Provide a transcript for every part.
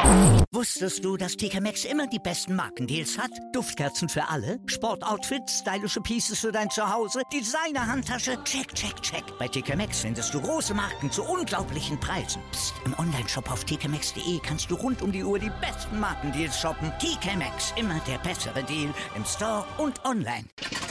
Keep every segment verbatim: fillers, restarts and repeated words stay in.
Wusstest du, dass T K Maxx immer die besten Markendeals hat? Duftkerzen für alle, Sportoutfits, stylische Pieces für dein Zuhause, Designer-Handtasche, check, check, check. Bei T K Maxx findest du große Marken zu unglaublichen Preisen. Psst. Im Onlineshop auf t k maxx punkt d e kannst du rund um die Uhr die besten Markendeals shoppen. T K Maxx, immer der bessere Deal im Store und online.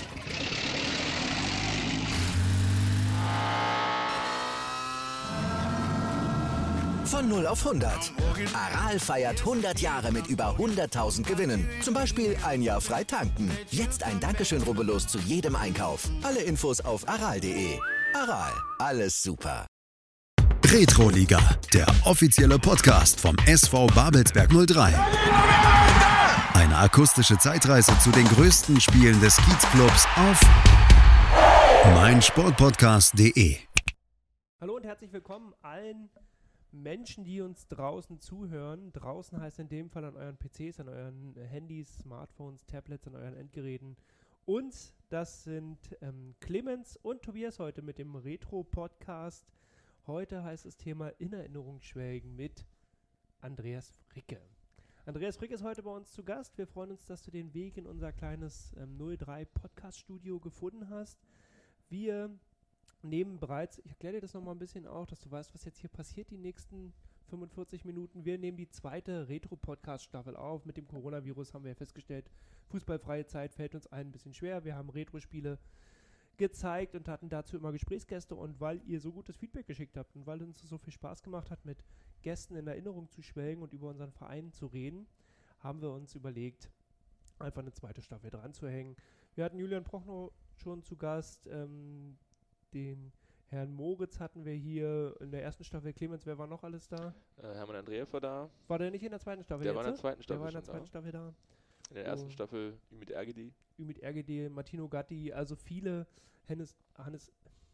Von null auf hundert. Aral feiert hundert Jahre mit über hunderttausend Gewinnen. Zum Beispiel ein Jahr frei tanken. Jetzt ein Dankeschön, rubbellos zu jedem Einkauf. Alle Infos auf aral punkt de. Aral, alles super. Retroliga, der offizielle Podcast vom S V Babelsberg null drei. Eine akustische Zeitreise zu den größten Spielen des Kiezclubs auf meinsportpodcast punkt de. Hallo und herzlich willkommen allen Menschen, die uns draußen zuhören. Draußen heißt in dem Fall an euren P Cs, an euren Handys, Smartphones, Tablets, an euren Endgeräten. Uns, das sind ähm, Clemens und Tobias heute mit dem Retro-Podcast. Heute heißt das Thema in Erinnerung schwelgen mit Andreas Fricke. Andreas Fricke ist heute bei uns zu Gast. Wir freuen uns, dass du den Weg in unser kleines ähm, null drei Podcast-Studio gefunden hast. Wir nehmen bereits, ich erkläre dir das nochmal ein bisschen auch, dass du weißt, was jetzt hier passiert die nächsten fünfundvierzig Minuten. Wir nehmen die zweite Retro-Podcast-Staffel auf. Mit dem Coronavirus haben wir ja festgestellt, fußballfreie Zeit fällt uns allen ein bisschen schwer. Wir haben Retro-Spiele gezeigt und hatten dazu immer Gesprächsgäste. Und weil ihr so gutes Feedback geschickt habt und weil uns so viel Spaß gemacht hat, mit Gästen in Erinnerung zu schwelgen und über unseren Verein zu reden, haben wir uns überlegt, einfach eine zweite Staffel dran zu hängen. Wir hatten Julian Prochnow schon zu Gast, ähm, den Herrn Moritz hatten wir hier in der ersten Staffel. Clemens, wer war noch alles da? Äh, Hermann Andreev war da. War der nicht in der zweiten Staffel? Der jetzt? war in der zweiten Staffel Der war in der schon zweiten da. Staffel da. In der ersten Oh. Staffel Ümit Ergedi. Ümit Ergedi, Martino Gatti, also viele. Hennes, Hannes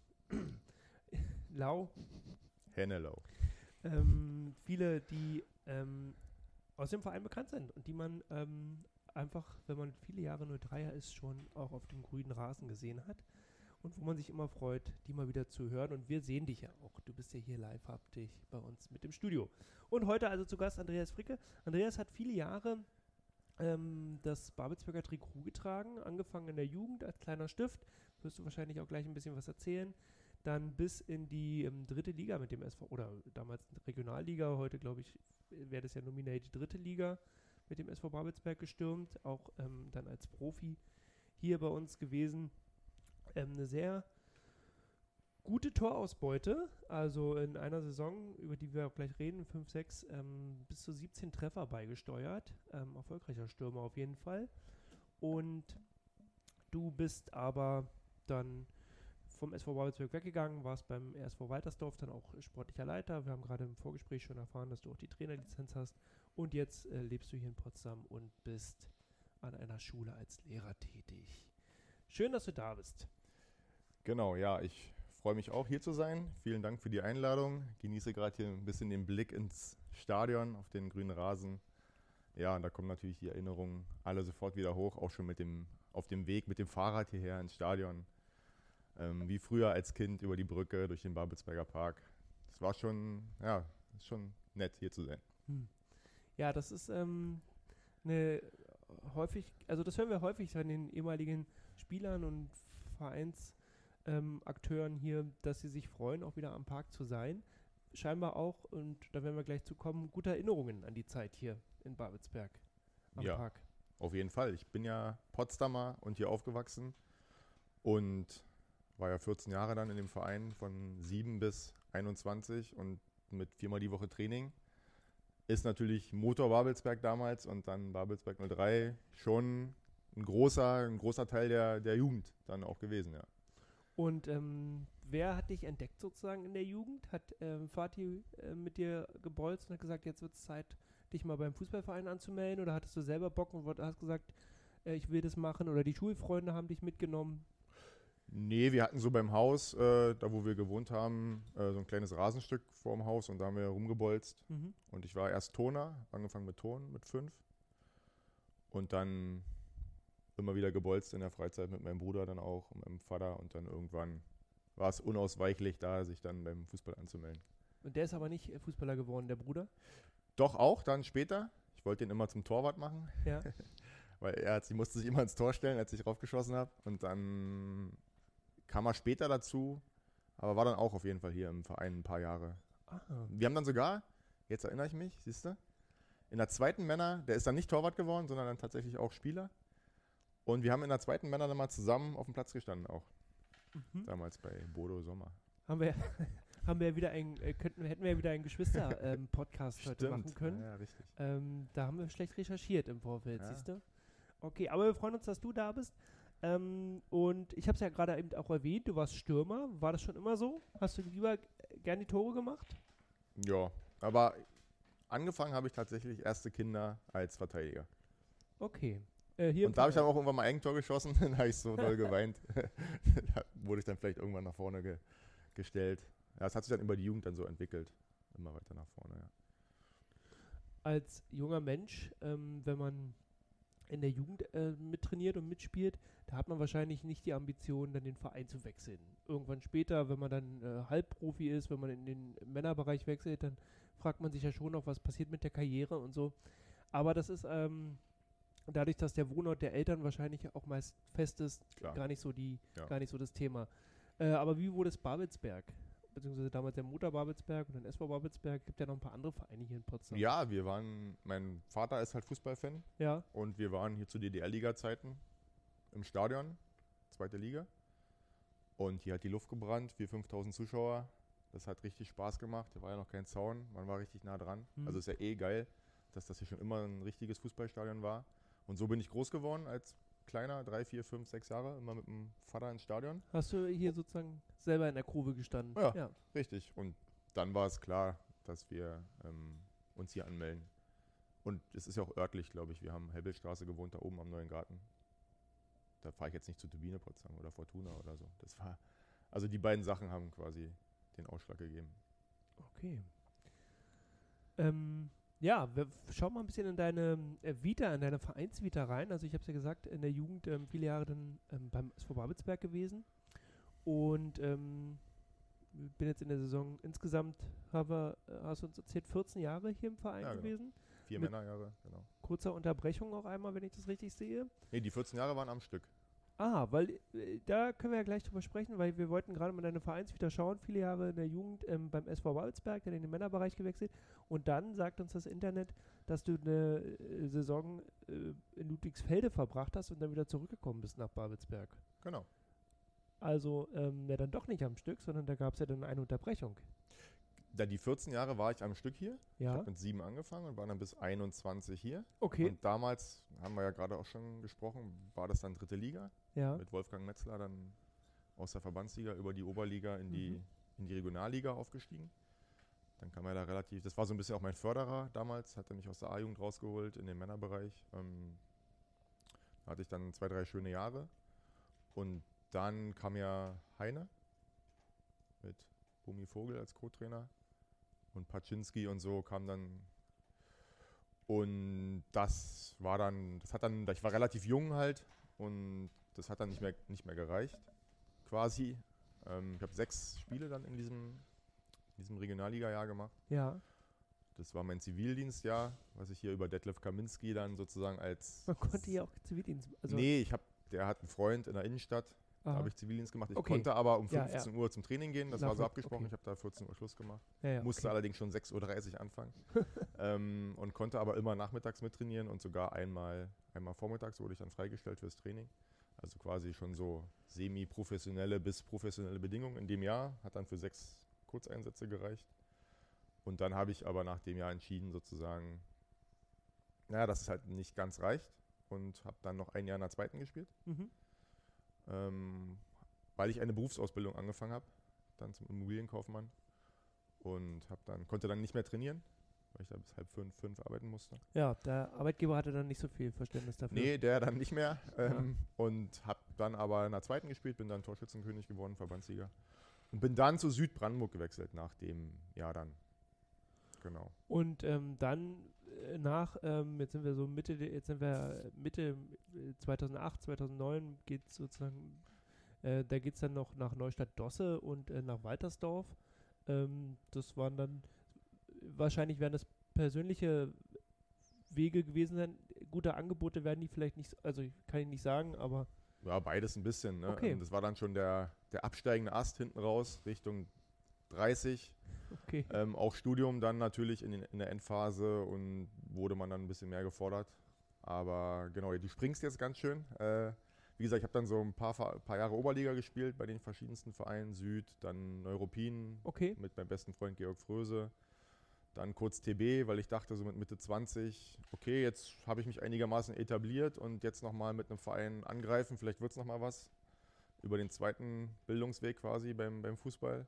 Lau. Hennelau. Ähm, viele, die ähm, aus dem Verein bekannt sind und die man ähm, einfach, wenn man viele Jahre null dreier ist, schon auch auf dem grünen Rasen gesehen hat. Und wo man sich immer freut, die mal wieder zu hören. Und wir sehen dich ja auch. Du bist ja hier live, haptisch bei uns mit dem Studio. Und heute also zu Gast Andreas Fricke. Andreas hat viele Jahre ähm, das Babelsberger Trikot getragen, angefangen in der Jugend als kleiner Stift. Wirst du wahrscheinlich auch gleich ein bisschen was erzählen. Dann bis in die ähm, dritte Liga mit dem S V, oder damals Regionalliga, heute glaube ich, wäre das ja nominell die dritte Liga mit dem S V Babelsberg gestürmt. Auch ähm, dann als Profi hier bei uns gewesen. Ähm, eine sehr gute Torausbeute, also in einer Saison, über die wir auch gleich reden, fünf, sechs, ähm, bis zu siebzehn Treffer beigesteuert. Ähm, erfolgreicher Stürmer auf jeden Fall. Und du bist aber dann vom S V Babelsberg weggegangen, warst beim R S V Waltersdorf dann auch sportlicher Leiter. Wir haben gerade im Vorgespräch schon erfahren, dass du auch die Trainerlizenz hast. Und jetzt äh, lebst du hier in Potsdam und bist an einer Schule als Lehrer tätig. Schön, dass du da bist. Genau, ja, ich freue mich auch hier zu sein. Vielen Dank für die Einladung. Genieße gerade hier ein bisschen den Blick ins Stadion auf den grünen Rasen. Ja, und da kommen natürlich die Erinnerungen alle sofort wieder hoch, auch schon mit dem, auf dem Weg mit dem Fahrrad hierher ins Stadion. Ähm, wie früher als Kind über die Brücke durch den Babelsberger Park. Das war schon, ja, ist schon nett hier zu sein. Hm. Ja, das ist ähm, eine häufig, also das hören wir häufig von den ehemaligen Spielern und Vereinsakteuren ähm, hier, dass sie sich freuen, auch wieder am Park zu sein. Scheinbar auch, und da werden wir gleich zu kommen, gute Erinnerungen an die Zeit hier in Babelsberg am Ja, Park. auf jeden Fall. Ich bin ja Potsdamer und hier aufgewachsen und war ja vierzehn Jahre dann in dem Verein von sieben bis einundzwanzig und mit viermal die Woche Training. Ist natürlich Motor Babelsberg damals und dann Babelsberg null drei schon ein großer, ein großer Teil der, der Jugend dann auch gewesen, ja. Und ähm, wer hat dich entdeckt sozusagen in der Jugend? Hat ähm, Fatih äh, mit dir gebolzt und hat gesagt, jetzt wird es Zeit, dich mal beim Fußballverein anzumelden? Oder hattest du selber Bock und hast gesagt, äh, ich will das machen? Oder die Schulfreunde haben dich mitgenommen? Nee, wir hatten so beim Haus, äh, da wo wir gewohnt haben, äh, so ein kleines Rasenstück vorm Haus und da haben wir rumgebolzt. Mhm. Und ich war erst Turner, angefangen mit Turnen mit fünf. Und dann immer wieder gebolzt in der Freizeit mit meinem Bruder dann auch und meinem Vater. Und dann irgendwann war es unausweichlich da, sich dann beim Fußball anzumelden. Und der ist aber nicht Fußballer geworden, der Bruder? Doch auch dann später. Ich wollte ihn immer zum Torwart machen. Ja. Weil er hat, sie musste sich immer ins Tor stellen, als ich raufgeschossen habe. Und dann kam er später dazu, aber war dann auch auf jeden Fall hier im Verein ein paar Jahre. Ah. Wir haben dann sogar, jetzt erinnere ich mich, siehst du, in der zweiten Männer, der ist dann nicht Torwart geworden, sondern dann tatsächlich auch Spieler. Und wir haben in der zweiten Männer dann mal zusammen auf dem Platz gestanden auch. Mhm. Damals bei Bodo Sommer. Haben wir, haben wir wieder ein, äh, könnten, hätten wir wieder einen Geschwister-Podcast heute machen können. Ja, ja, richtig. Ähm, da haben wir schlecht recherchiert im Vorfeld, Ja. siehst du? Okay, aber wir freuen uns, dass du da bist. Ähm, und ich habe es ja gerade eben auch erwähnt, du warst Stürmer. War das schon immer so? Hast du lieber g- gern die Tore gemacht? Ja, aber angefangen habe ich tatsächlich erste Kinder als Verteidiger. Okay. Äh, hier im Und da habe ich dann Verein. auch irgendwann mal Eigentor geschossen, dann habe ich so doll geweint. Da wurde ich dann vielleicht irgendwann nach vorne ge gestellt. Ja, es hat sich dann über die Jugend dann so entwickelt. Immer weiter nach vorne, ja. Als junger Mensch, ähm, wenn man in der Jugend äh, mittrainiert und mitspielt, da hat man wahrscheinlich nicht die Ambition, dann den Verein zu wechseln. Irgendwann später, wenn man dann äh, Halbprofi ist, wenn man in den Männerbereich wechselt, dann fragt man sich ja schon noch, was passiert mit der Karriere und so. Aber das ist ähm, dadurch, dass der Wohnort der Eltern wahrscheinlich auch meist fest ist, Klar. gar nicht so die, Ja. gar nicht so das Thema. Äh, aber wie wurde es Babelsberg? Beziehungsweise damals der Motor Babelsberg und dann S V Babelsberg. Gibt ja noch ein paar andere Vereine hier in Potsdam. Ja, wir waren, mein Vater ist halt Fußballfan Ja. und wir waren hier zu D D R-Liga-Zeiten im Stadion, zweite Liga. Und hier hat die Luft gebrannt, viertausend, fünftausend Zuschauer. Das hat richtig Spaß gemacht. Hier war ja noch kein Zaun, man war richtig nah dran. Mhm. Also ist ja eh geil, dass das hier schon immer ein richtiges Fußballstadion war. Und so bin ich groß geworden als kleiner, drei, vier, fünf, sechs Jahre, immer mit dem Vater ins Stadion. Hast du hier sozusagen selber in der Kurve gestanden? Ja. ja. Richtig. Und dann war es klar, dass wir ähm, uns hier anmelden. Und es ist ja auch örtlich, glaube ich. Wir haben Helbelstraße gewohnt, da oben am Neuen Garten. Da fahre ich jetzt nicht zu Turbine Potsdam oder Fortuna oder so. Das war, also die beiden Sachen haben quasi den Ausschlag gegeben. Okay. Ähm, ja, wir f- schauen mal ein bisschen in deine äh, Vita, in deine Vereinsvita rein. Also ich habe es ja gesagt, in der Jugend ähm, viele Jahre dann ähm, beim S V Babelsberg gewesen. Und ähm, bin jetzt in der Saison insgesamt, habe, äh, hast du uns erzählt, vierzehn Jahre hier im Verein Ja, genau. gewesen. Vier Mit- Männerjahre, genau. Kurzer Unterbrechung auch einmal, wenn ich das richtig sehe. Nee, die vierzehn Jahre waren am Stück. Ah, weil äh, da können wir ja gleich drüber sprechen, weil wir wollten gerade mal deine Vereinsvita schauen. Viele Jahre in der Jugend ähm, beim S V Babelsberg, dann in den Männerbereich gewechselt. Und dann sagt uns das Internet, dass du eine äh, Saison äh, in Ludwigsfelde verbracht hast und dann wieder zurückgekommen bist nach Babelsberg. Genau. Also ähm, ja, dann doch nicht am Stück, sondern da gab es ja dann eine Unterbrechung. Da die vierzehn Jahre war ich am Stück hier. Ich Ja, habe mit sieben angefangen und war dann bis einundzwanzig hier. okay. Und damals, haben wir ja gerade auch schon gesprochen, war das dann dritte Liga. Ja, Mit Wolfgang Metzler dann aus der Verbandsliga über die Oberliga in die, Mhm. in die Regionalliga aufgestiegen. Dann kam er da relativ, das war so ein bisschen auch mein Förderer damals, hat er mich aus der A-Jugend rausgeholt in den Männerbereich. Ähm, da hatte ich dann zwei, drei schöne Jahre. Und dann kam ja Heine mit Bumi Vogel als Co-Trainer und Paczynski und so kam dann. Und das war dann, das hat dann, ich war relativ jung halt und das hat dann nicht mehr, nicht mehr gereicht, quasi. Ähm, ich habe sechs Spiele dann in diesem, in diesem Regionalliga-Jahr gemacht. ja. Das war mein Zivildienstjahr, was ich hier über Detlef Kaminski dann sozusagen als... Man konnte ja auch Zivildienst. Also, nee, ich hab, der hat einen Freund in der Innenstadt, da aha. habe ich Zivildienst gemacht. Ich Okay. konnte aber um Ja, fünfzehn Uhr zum Training gehen, das war so Nachvoll- abgesprochen. okay. Ich habe da vierzehn Uhr Schluss gemacht. ja, ja, Musste okay. allerdings schon sechs Uhr dreißig anfangen ähm, und konnte aber immer nachmittags mittrainieren und sogar einmal, einmal vormittags wurde ich dann freigestellt fürs Training. Also quasi schon so semi-professionelle bis professionelle Bedingungen in dem Jahr. Hat dann für sechs Kurzeinsätze gereicht. Und dann habe ich aber nach dem Jahr entschieden sozusagen, naja, dass es halt nicht ganz reicht und habe dann noch ein Jahr in der zweiten gespielt. Mhm. Ähm, weil ich eine Berufsausbildung angefangen habe, dann zum Immobilienkaufmann und hab dann, konnte dann nicht mehr trainieren, weil ich da bis halb fünf, fünf arbeiten musste. Ja, der Arbeitgeber hatte dann nicht so viel Verständnis dafür. Nee, der dann nicht mehr ähm, und habe dann aber in der zweiten gespielt, bin dann Torschützenkönig geworden, Verbandssieger und bin dann zu Südbrandenburg gewechselt nach dem Jahr dann. Genau. Und ähm, dann äh, nach, ähm, jetzt sind wir so Mitte, de- jetzt sind wir Mitte äh, zweitausendacht, zweitausendneun geht sozusagen, äh, da geht es dann noch nach Neustadt-Dosse und äh, nach Waltersdorf. Ähm, das waren dann, wahrscheinlich wären das persönliche Wege gewesen sein? Gute Angebote werden die vielleicht nicht, so- also kann ich nicht sagen, aber Ja, beides ein bisschen. Ne? Okay. Ähm, Das war dann schon der, der absteigende Ast hinten raus, Richtung dreißig. okay. Ähm, auch Studium dann natürlich in, den, in der Endphase und wurde man dann ein bisschen mehr gefordert. Aber genau, du springst jetzt ganz schön. Äh, wie gesagt, ich habe dann so ein paar, Fa- paar Jahre Oberliga gespielt bei den verschiedensten Vereinen, Süd, dann Neuruppin Okay. mit meinem besten Freund Georg Fröse. Dann kurz T B, weil ich dachte so mit Mitte zwanzig, okay, jetzt habe ich mich einigermaßen etabliert und jetzt nochmal mit einem Verein angreifen, vielleicht wird es nochmal was. Über den zweiten Bildungsweg quasi beim, beim Fußball.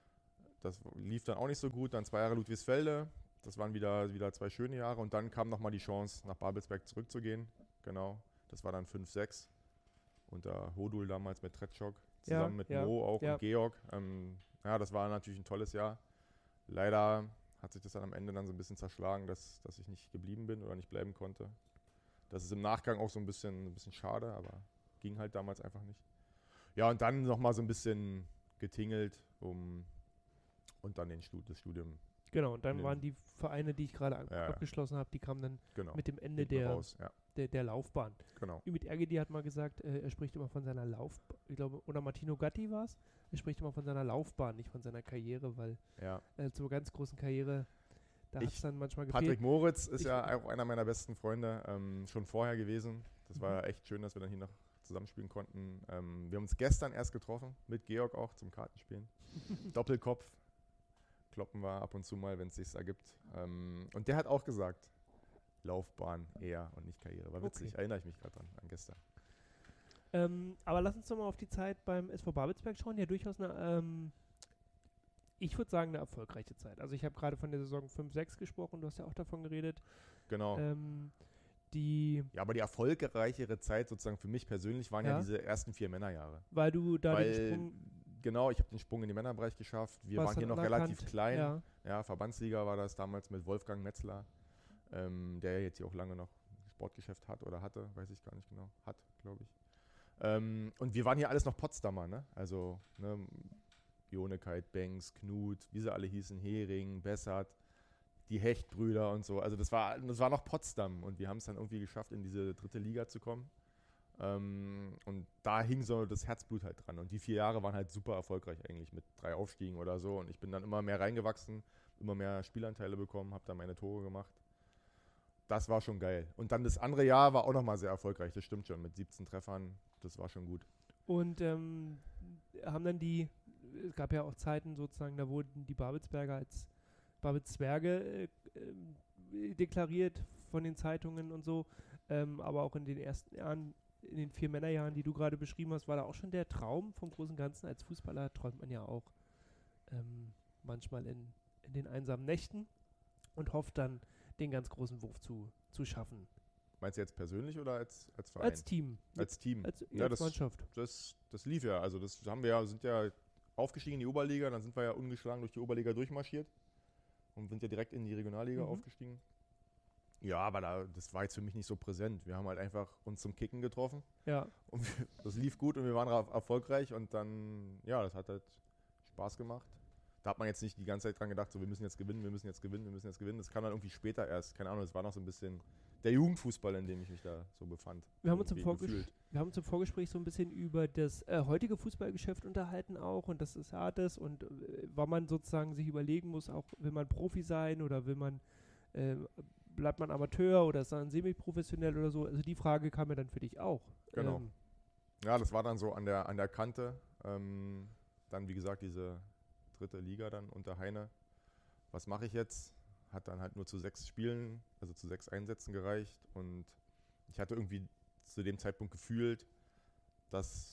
Das lief dann auch nicht so gut. Dann zwei Jahre Ludwigsfelde, das waren wieder, wieder zwei schöne Jahre. Und dann kam nochmal die Chance, nach Babelsberg zurückzugehen. Genau, das war dann fünf sechs. Unter Hodul damals mit Tretschok, zusammen Ja, mit ja, Mo auch ja. und Georg. Ähm, ja, das war natürlich ein tolles Jahr. Leider hat sich das dann am Ende dann so ein bisschen zerschlagen, dass, dass ich nicht geblieben bin oder nicht bleiben konnte. Das ist im Nachgang auch so ein bisschen, ein bisschen schade, aber ging halt damals einfach nicht. Ja, und dann nochmal so ein bisschen getingelt um, und dann den Stud das Studium, Genau, und dann Nee. waren die Vereine, die ich gerade an- Ja, ja. abgeschlossen habe, die kamen dann genau. mit dem Ende Hinten der, raus, ja, der, der Laufbahn. genau. Ümit Ergedi hat mal gesagt, äh, er spricht immer von seiner Laufbahn, ich glaube, oder Martino Gatti war es, er spricht immer von seiner Laufbahn, nicht von seiner Karriere, weil Ja. äh, zur ganz großen Karriere, da hat es Ich- dann manchmal gefehlt. Patrick Moritz ist Ich- ja auch einer meiner besten Freunde, ähm, schon vorher gewesen. Das Mhm. war echt schön, dass wir dann hier noch zusammenspielen konnten. Ähm, wir haben uns gestern erst getroffen, mit Georg auch zum Kartenspielen. Doppelkopf. Kloppen wir ab und zu mal, wenn es sich ergibt. Ähm, und der hat auch gesagt, Laufbahn eher und nicht Karriere. War witzig, Okay. erinnere ich mich gerade dran, an gestern. Ähm, aber lass uns doch mal auf die Zeit beim S V Babelsberg schauen. Ja, durchaus eine, ähm, ich würde sagen, eine erfolgreiche Zeit. Also ich habe gerade von der Saison fünf sechs gesprochen, du hast ja auch davon geredet. Genau. Ähm, die, Ja, aber die erfolgreichere Zeit sozusagen für mich persönlich waren ja, Ja. diese ersten vier Männerjahre. weil du da den Weil, Sprung genau, ich habe den Sprung in den Männerbereich geschafft. Wir warst waren hier dann noch anerkannt. relativ klein. Ja. Ja, Verbandsliga war das damals mit Wolfgang Metzler, ähm, der jetzt hier auch lange noch Sportgeschäft hat oder hatte, weiß ich gar nicht genau. Hat, glaube ich. Ähm, und wir waren hier alles noch Potsdamer, ne? Also, ne, Jonekeit, Banks, Knut, wie sie alle hießen, Hering, Bessert, die Hechtbrüder und so. Also das war, das war noch Potsdam und wir haben es dann irgendwie geschafft, in diese dritte Liga zu kommen. Ähm, und da hing so das Herzblut halt dran. Und die vier Jahre waren halt super erfolgreich eigentlich mit drei Aufstiegen oder so. Und ich bin dann immer mehr reingewachsen, immer mehr Spielanteile bekommen, habe dann meine Tore gemacht. Das war schon geil. Und dann das andere Jahr war auch nochmal sehr erfolgreich, das stimmt schon, mit siebzehn Treffern. Das war schon gut. Und ähm, haben dann die, es gab ja auch Zeiten sozusagen, da wurden die Babelsberger als Babelszwerge äh, äh, deklariert von den Zeitungen und so. Ähm, aber auch in den ersten Jahren, in den vier Männerjahren, die du gerade beschrieben hast, war da auch schon der Traum vom großen Ganzen. Als Fußballer träumt man ja auch ähm, manchmal in, in den einsamen Nächten und hofft dann, den ganz großen Wurf zu, zu schaffen. Meinst du jetzt persönlich oder als, als Verein? Als Team. Als Team. Als, Ja, als das- Mannschaft. Das, das lief ja. Also das haben wir ja, sind ja aufgestiegen in die Oberliga, dann sind wir ja ungeschlagen durch die Oberliga durchmarschiert und sind ja direkt in die Regionalliga Mhm. aufgestiegen. Ja, aber da, das war jetzt für mich nicht so präsent. Wir haben halt einfach uns zum Kicken getroffen Ja. und wir, das lief gut und wir waren ra- erfolgreich und dann, ja, das hat halt Spaß gemacht. Da hat man jetzt nicht die ganze Zeit dran gedacht, so wir müssen jetzt gewinnen, wir müssen jetzt gewinnen, wir müssen jetzt gewinnen. Das kam dann irgendwie später erst. Keine Ahnung, das war noch so ein bisschen der Jugendfußball, in dem ich mich da so befand. Wir haben, uns im Irgendwie Vorges gefühlt. wir haben uns im Vorgespräch so ein bisschen über das äh, heutige Fußballgeschäft unterhalten auch und das ist hart ist und äh, wann man sozusagen sich überlegen muss, auch will man Profi sein oder will man, äh, bleibt man Amateur oder ist man semi-professionell oder so. Also die Frage kam ja dann für dich auch. Genau. Ähm, Ja, das war dann so an der, an der Kante. Ähm, dann, wie gesagt, diese dritte Liga dann unter Heine. Was mache ich jetzt? Hat dann halt nur zu sechs Spielen, also zu sechs Einsätzen gereicht. Und ich hatte irgendwie zu dem Zeitpunkt gefühlt, dass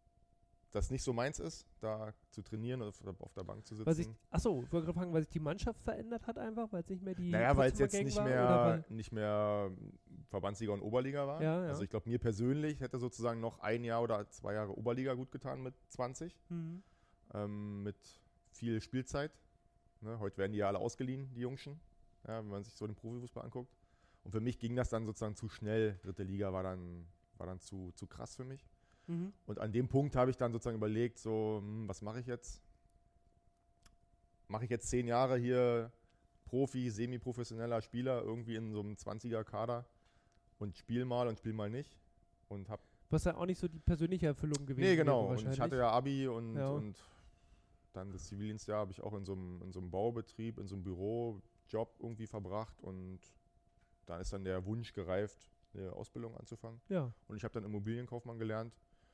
das nicht so meins ist, da zu trainieren oder auf, auf der Bank zu sitzen. weil sich, achso, ich wollte gerade fragen, weil sich die Mannschaft verändert hat einfach, weil es nicht mehr die Naja, weil es Potsdamer jetzt Gang nicht war, mehr, oder weil- nicht mehr Verbandsliga und Oberliga war. Ja, ja. Also ich glaube, mir persönlich hätte sozusagen noch ein Jahr oder zwei Jahre Oberliga gut getan mit zwanzig. Mhm. Ähm, mit viel Spielzeit. Ne, heute werden die ja alle ausgeliehen, die Jungschen, ja, wenn man sich so den Profifußball anguckt. Und für mich ging das dann sozusagen zu schnell. Dritte Liga war dann, war dann zu, zu krass für mich. Mhm. Und an dem Punkt habe ich dann sozusagen überlegt, so, hm, was mache ich jetzt? Mache ich jetzt zehn Jahre hier Profi, semi-professioneller Spieler irgendwie in so einem zwanziger-Kader und spiel mal und spiel mal nicht. Und hab Was ja auch nicht so die persönliche Erfüllung gewesen Nee, genau. wäre Und wahrscheinlich. ich hatte ja Abi und, Ja. und dann das Zivildienstjahr habe ich auch in so einem in so einem Baubetrieb, in so einem Bürojob irgendwie verbracht. Und da ist dann der Wunsch gereift, eine Ausbildung anzufangen. Ja. Und ich habe dann Immobilienkaufmann gelernt.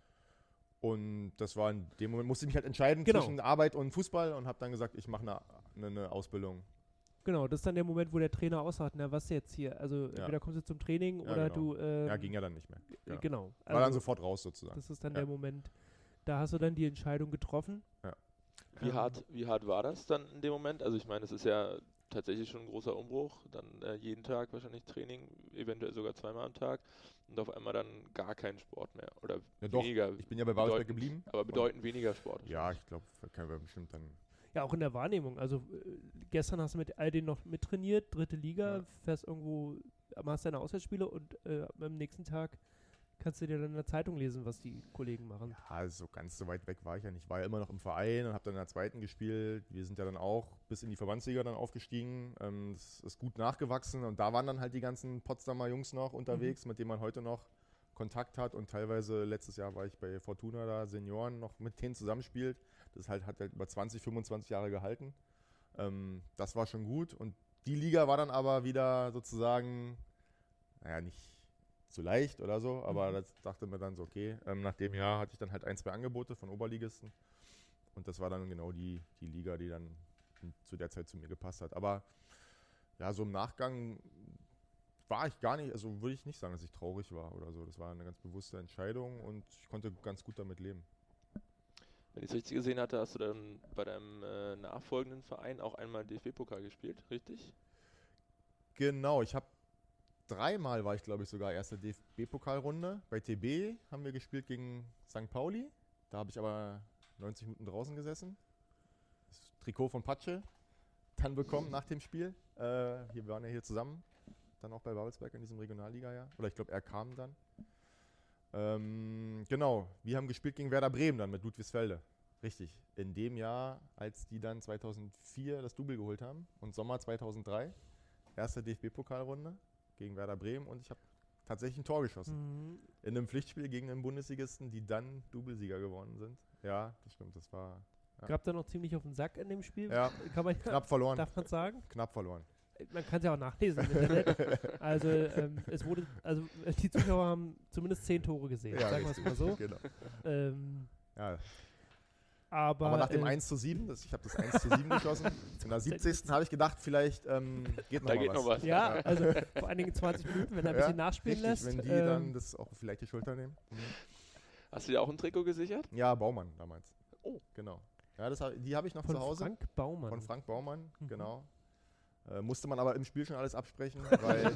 Und das war in dem Moment, musste ich mich halt entscheiden Genau. zwischen Arbeit und Fußball und habe dann gesagt, ich mache eine, eine, eine Ausbildung. Genau, das ist dann der Moment, wo der Trainer aussagt, na was jetzt hier? Also Ja. entweder kommst du zum Training Ja, oder genau. du ähm, Ja, ging ja dann nicht mehr. Genau. Genau. Also, War dann sofort raus sozusagen. das ist dann Ja. der Moment, da hast du dann die Entscheidung getroffen. Wie, Ähm, hart, wie hart war das dann in dem Moment? Also ich meine, es ist ja tatsächlich schon ein großer Umbruch. Dann äh, jeden Tag wahrscheinlich Training, eventuell sogar zweimal am Tag und auf einmal dann gar kein Sport mehr. Oder Ja, doch. weniger. Ich bin ja bei Babelsberg bedeutend- geblieben. Aber bedeutend weniger Sport. Ja, ich glaube, können wir bestimmt dann. Ja, auch in der Wahrnehmung. Also äh, gestern hast du mit all denen noch mittrainiert, dritte Liga, Ja. fährst irgendwo, machst deine Auswärtsspiele und äh, am nächsten Tag kannst du dir dann in der Zeitung lesen, was die Kollegen machen. Ja, also ganz so weit weg war ich ja nicht. Ich war ja immer noch im Verein und habe dann in der zweiten gespielt. Wir sind ja dann auch bis in die Verbandsliga dann aufgestiegen. Ähm, das ist gut nachgewachsen und da waren dann halt die ganzen Potsdamer Jungs noch unterwegs, mit denen man heute noch Kontakt hat und teilweise letztes Jahr war ich bei Fortuna da, Senioren noch mit denen zusammenspielt. Das halt hat halt über zwanzig, fünfundzwanzig Jahre gehalten. Ähm, das war schon gut und die Liga war dann aber wieder sozusagen, naja, nicht so leicht oder so, aber Mhm. das dachte mir dann so, okay, ähm, nach dem Jahr hatte ich dann halt ein, zwei Angebote von Oberligisten und das war dann genau die, die Liga, die dann zu der Zeit zu mir gepasst hat. Aber ja, so im Nachgang war ich gar nicht, also würde ich nicht sagen, dass ich traurig war oder so. Das war eine ganz bewusste Entscheidung und ich konnte ganz gut damit leben. Wenn ich es richtig gesehen hatte, hast du dann bei deinem äh, nachfolgenden Verein auch einmal D F B-Pokal gespielt, richtig? Genau, ich habe dreimal war ich, glaube ich, sogar erste D F B-Pokalrunde. Bei T B haben wir gespielt gegen Sankt Pauli. Da habe ich aber neunzig Minuten draußen gesessen. Das Trikot von Patsche dann bekommen nach dem Spiel. Äh, wir waren ja hier zusammen, dann auch bei Babelsberg in diesem Regionalliga-Jahr. Oder ich glaube, er kam dann. Ähm, genau, wir haben gespielt gegen Werder Bremen dann mit Ludwigsfelde. Richtig, in dem Jahr, als die dann zweitausendvier das Double geholt haben und Sommer zweitausenddrei, erste D F B-Pokalrunde gegen Werder Bremen und ich habe tatsächlich ein Tor geschossen. Mhm. In einem Pflichtspiel gegen einen Bundesligisten, die dann Doublesieger geworden sind. Ja, das stimmt, das war Ja. Gab da noch ziemlich auf den Sack in dem Spiel. ja, Kann man, knapp verloren. darf man sagen? Knapp verloren. Man kann es ja auch nachlesen im Internet. Also ähm, es wurde, also äh, die Zuschauer haben zumindest zehn Tore gesehen, sagen wir es mal so. Genau. Ähm, Ja. Aber, Aber nach dem äh, eins zu sieben, das, ich habe das eins zu sieben geschossen, in der siebzigsten habe ich gedacht, vielleicht ähm, geht noch Da mal geht was. noch was. Ja, also vor allen Dingen zwanzig Minuten, wenn er ein Ja, bisschen nachspielen richtig, lässt. wenn die ähm, dann das auch vielleicht die Schulter nehmen. Hast du dir auch ein Trikot gesichert? Ja, Baumann damals. Oh. Genau. Ja, das, hab- die habe ich noch von zu Hause. Frank Baumann. Von Frank Baumann, Mhm. genau. Äh, musste man aber im Spiel schon alles absprechen, weil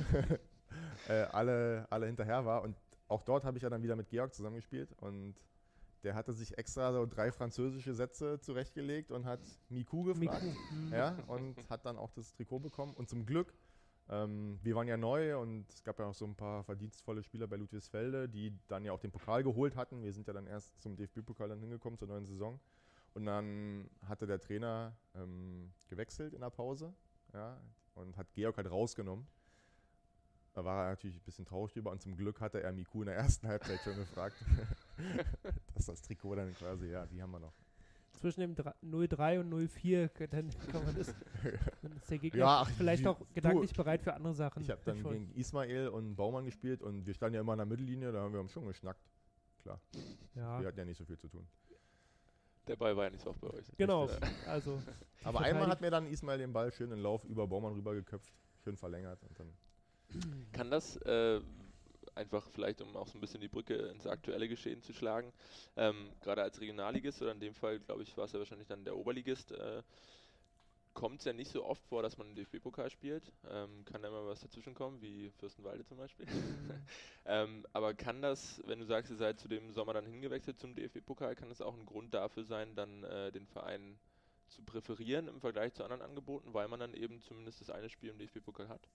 äh, alle, alle hinterher war. Und auch dort habe ich ja dann wieder mit Georg zusammengespielt. Und der hatte sich extra so drei französische Sätze zurechtgelegt und hat Miku gefragt. Miku. Mhm. Ja, und hat dann auch das Trikot bekommen. Und zum Glück, ähm, wir waren ja neu und es gab ja auch so ein paar verdienstvolle Spieler bei Ludwigsfelde, die dann ja auch den Pokal geholt hatten. Wir sind ja dann erst zum D F B-Pokal dann hingekommen zur neuen Saison. Und dann hatte der Trainer ähm, gewechselt in der Pause, ja, und hat Georg halt rausgenommen. Da war er natürlich ein bisschen traurig drüber und zum Glück hatte er Miku in der ersten Halbzeit schon gefragt. Das ist das Trikot dann quasi, ja, die haben wir noch. Zwischen dem dra- null drei und null vier, k- dann kann man das, dann ist der Gegner Ja, ach, vielleicht wie- auch gedanklich bereit für andere Sachen. Ich habe dann Schon. gegen Ismail und Baumann gespielt und wir standen ja immer an der Mittellinie, da haben wir uns schon geschnackt. Klar, Ja, wir hatten ja nicht so viel zu tun. Der Ball war ja nicht so oft bei euch. genau. Richtig. Also, Aber Verteidig- einmal hat mir dann Ismail den Ball schön in Lauf über Baumann rübergeköpft, schön verlängert und dann. Kann das äh, einfach vielleicht, um auch so ein bisschen die Brücke ins aktuelle Geschehen zu schlagen, ähm, gerade als Regionalligist oder in dem Fall, glaube ich, war es ja wahrscheinlich dann der Oberligist, äh, kommt es ja nicht so oft vor, dass man einen D F B-Pokal spielt. Ähm, kann da immer was dazwischen kommen, wie Fürstenwalde zum Beispiel. ähm, aber kann das, wenn du sagst, ihr seid zu dem Sommer dann hingewechselt zum D F B-Pokal, kann das auch ein Grund dafür sein, dann äh, den Verein zu präferieren im Vergleich zu anderen Angeboten, weil man dann eben zumindest das eine Spiel im D F B-Pokal hat?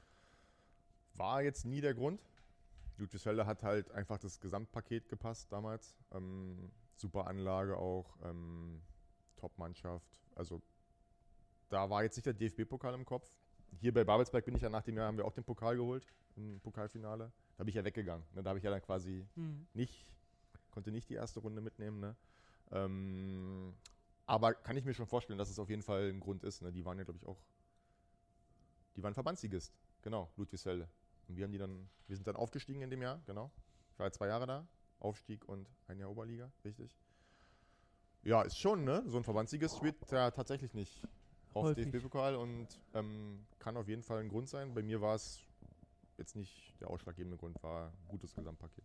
War jetzt nie der Grund. Ludwigsfelde hat halt einfach das Gesamtpaket gepasst damals. Ähm, super Anlage auch, ähm, Top-Mannschaft. Also da war jetzt nicht der D F B-Pokal im Kopf. Hier bei Babelsberg bin ich ja nach dem Jahr, haben wir auch den Pokal geholt, im Pokalfinale. Da bin ich ja weggegangen. Ne? Da habe ich ja dann quasi Mhm. nicht, konnte nicht die erste Runde mitnehmen. Ne? Ähm, aber kann ich mir schon vorstellen, dass es auf jeden Fall ein Grund ist. Ne? Die waren ja, glaube ich, auch, die waren Verbandsligist. Genau, Ludwigsfelde. Und wir haben die dann, wir sind dann aufgestiegen in dem Jahr, genau. Ich war ja zwei Jahre da, Aufstieg und ein Jahr Oberliga, richtig. Ja, ist schon, ne? So ein Verbandsligist spielt ja tatsächlich nicht auf Häufig. D F B-Pokal und ähm, kann auf jeden Fall ein Grund sein. Bei mir war es jetzt nicht der ausschlaggebende Grund, war ein gutes Gesamtpaket.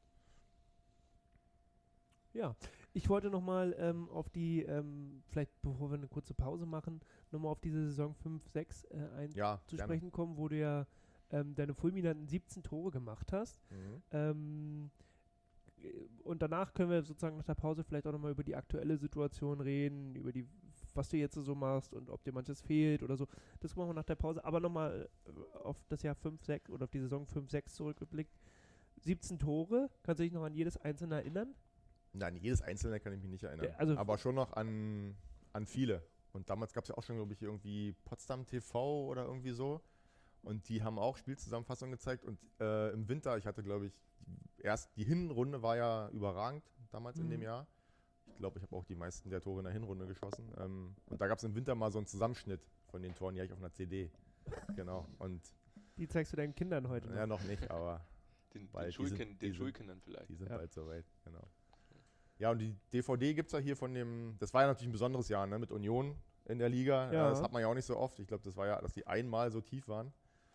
Ja, ich wollte nochmal ähm, auf die, ähm, vielleicht bevor wir eine kurze Pause machen, nochmal auf diese Saison fünf sechs äh, ein Ja, zu gerne. sprechen kommen, wo du ja ähm, deine fulminanten siebzehn Tore gemacht hast. Mhm. Ähm, äh, und danach können wir sozusagen nach der Pause vielleicht auch nochmal über die aktuelle Situation reden, über die, was du jetzt so machst und ob dir manches fehlt oder so. Das machen wir nach der Pause. Aber nochmal äh, auf das Jahr fünf sechs oder auf die Saison fünf sechs zurückgeblickt. siebzehn Tore, kannst du dich noch an jedes einzelne erinnern? Nein, jedes Einzelne kann ich mich nicht erinnern. Ja, also- aber schon noch an, an viele. Und damals gab es ja auch schon, glaube ich, irgendwie Potsdam T V oder irgendwie so. Und die haben auch Spielzusammenfassungen gezeigt. Und äh, im Winter, ich hatte, glaube ich, erst die Hinrunde war ja überragend damals in Mhm. dem Jahr. Ich glaube, ich habe auch die meisten der Tore in der Hinrunde geschossen. Ähm, und da gab es im Winter mal so einen Zusammenschnitt von den Toren, die habe ich auf einer C D. Genau. Und Die zeigst du deinen Kindern heute noch. ja, noch nicht, aber Den, Bald, den, die Schulkind, sind- den die sind- Schulkindern vielleicht. die sind Ja. bald soweit. Genau. Ja, und die D V D gibt es ja hier von dem, das war ja natürlich ein besonderes Jahr, ne, mit Union in der Liga. Ja. Äh, Das hat man ja auch nicht so oft. Ich glaube, das war ja, dass die einmal so tief waren.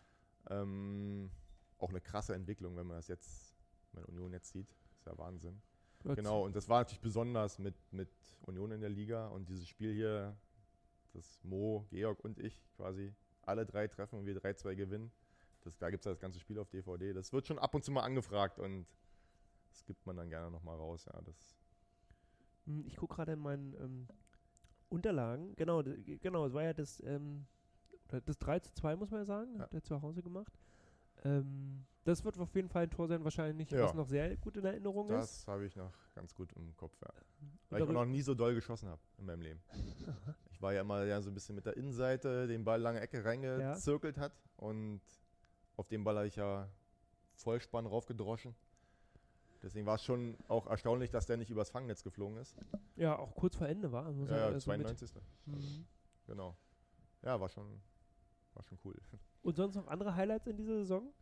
Ähm, auch eine krasse Entwicklung, wenn man das jetzt, wenn man Union jetzt sieht. Ist ja Wahnsinn. Gott. Genau, und das war natürlich besonders mit, mit Union in der Liga und dieses Spiel hier, das Mo, Georg und ich quasi alle drei treffen und wir drei zwei gewinnen. Das, da gibt es ja das ganze Spiel auf D V D. Das wird schon ab und zu mal angefragt und das gibt man dann gerne nochmal raus. Ja, das Hm, Ich gucke gerade in meinen ähm, Unterlagen. Genau, d- g- genau, es war ja das, ähm, oder das drei zu zwei, muss man ja sagen, Ja. hat er zu Hause gemacht. Ähm, das wird auf jeden Fall ein Tor sein, wahrscheinlich, Ja. was noch sehr gut in Erinnerung ist. Das habe ich noch ganz gut im Kopf, ja. Und Weil ich auch darü- noch nie so doll geschossen habe in meinem Leben. Ich war ja immer ja, so ein bisschen mit der Innenseite, den Ball lange Ecke reingezirkelt hat und auf den Ball habe ich ja Vollspann raufgedroschen. Deswegen war es schon auch erstaunlich, dass der nicht übers Fangnetz geflogen ist. Ja, auch kurz vor Ende war. Muss Ja, er ja, also mit- zweiundneunzigste Mhm. Genau. Ja, war schon, war schon cool. Und sonst noch andere Highlights in dieser Saison?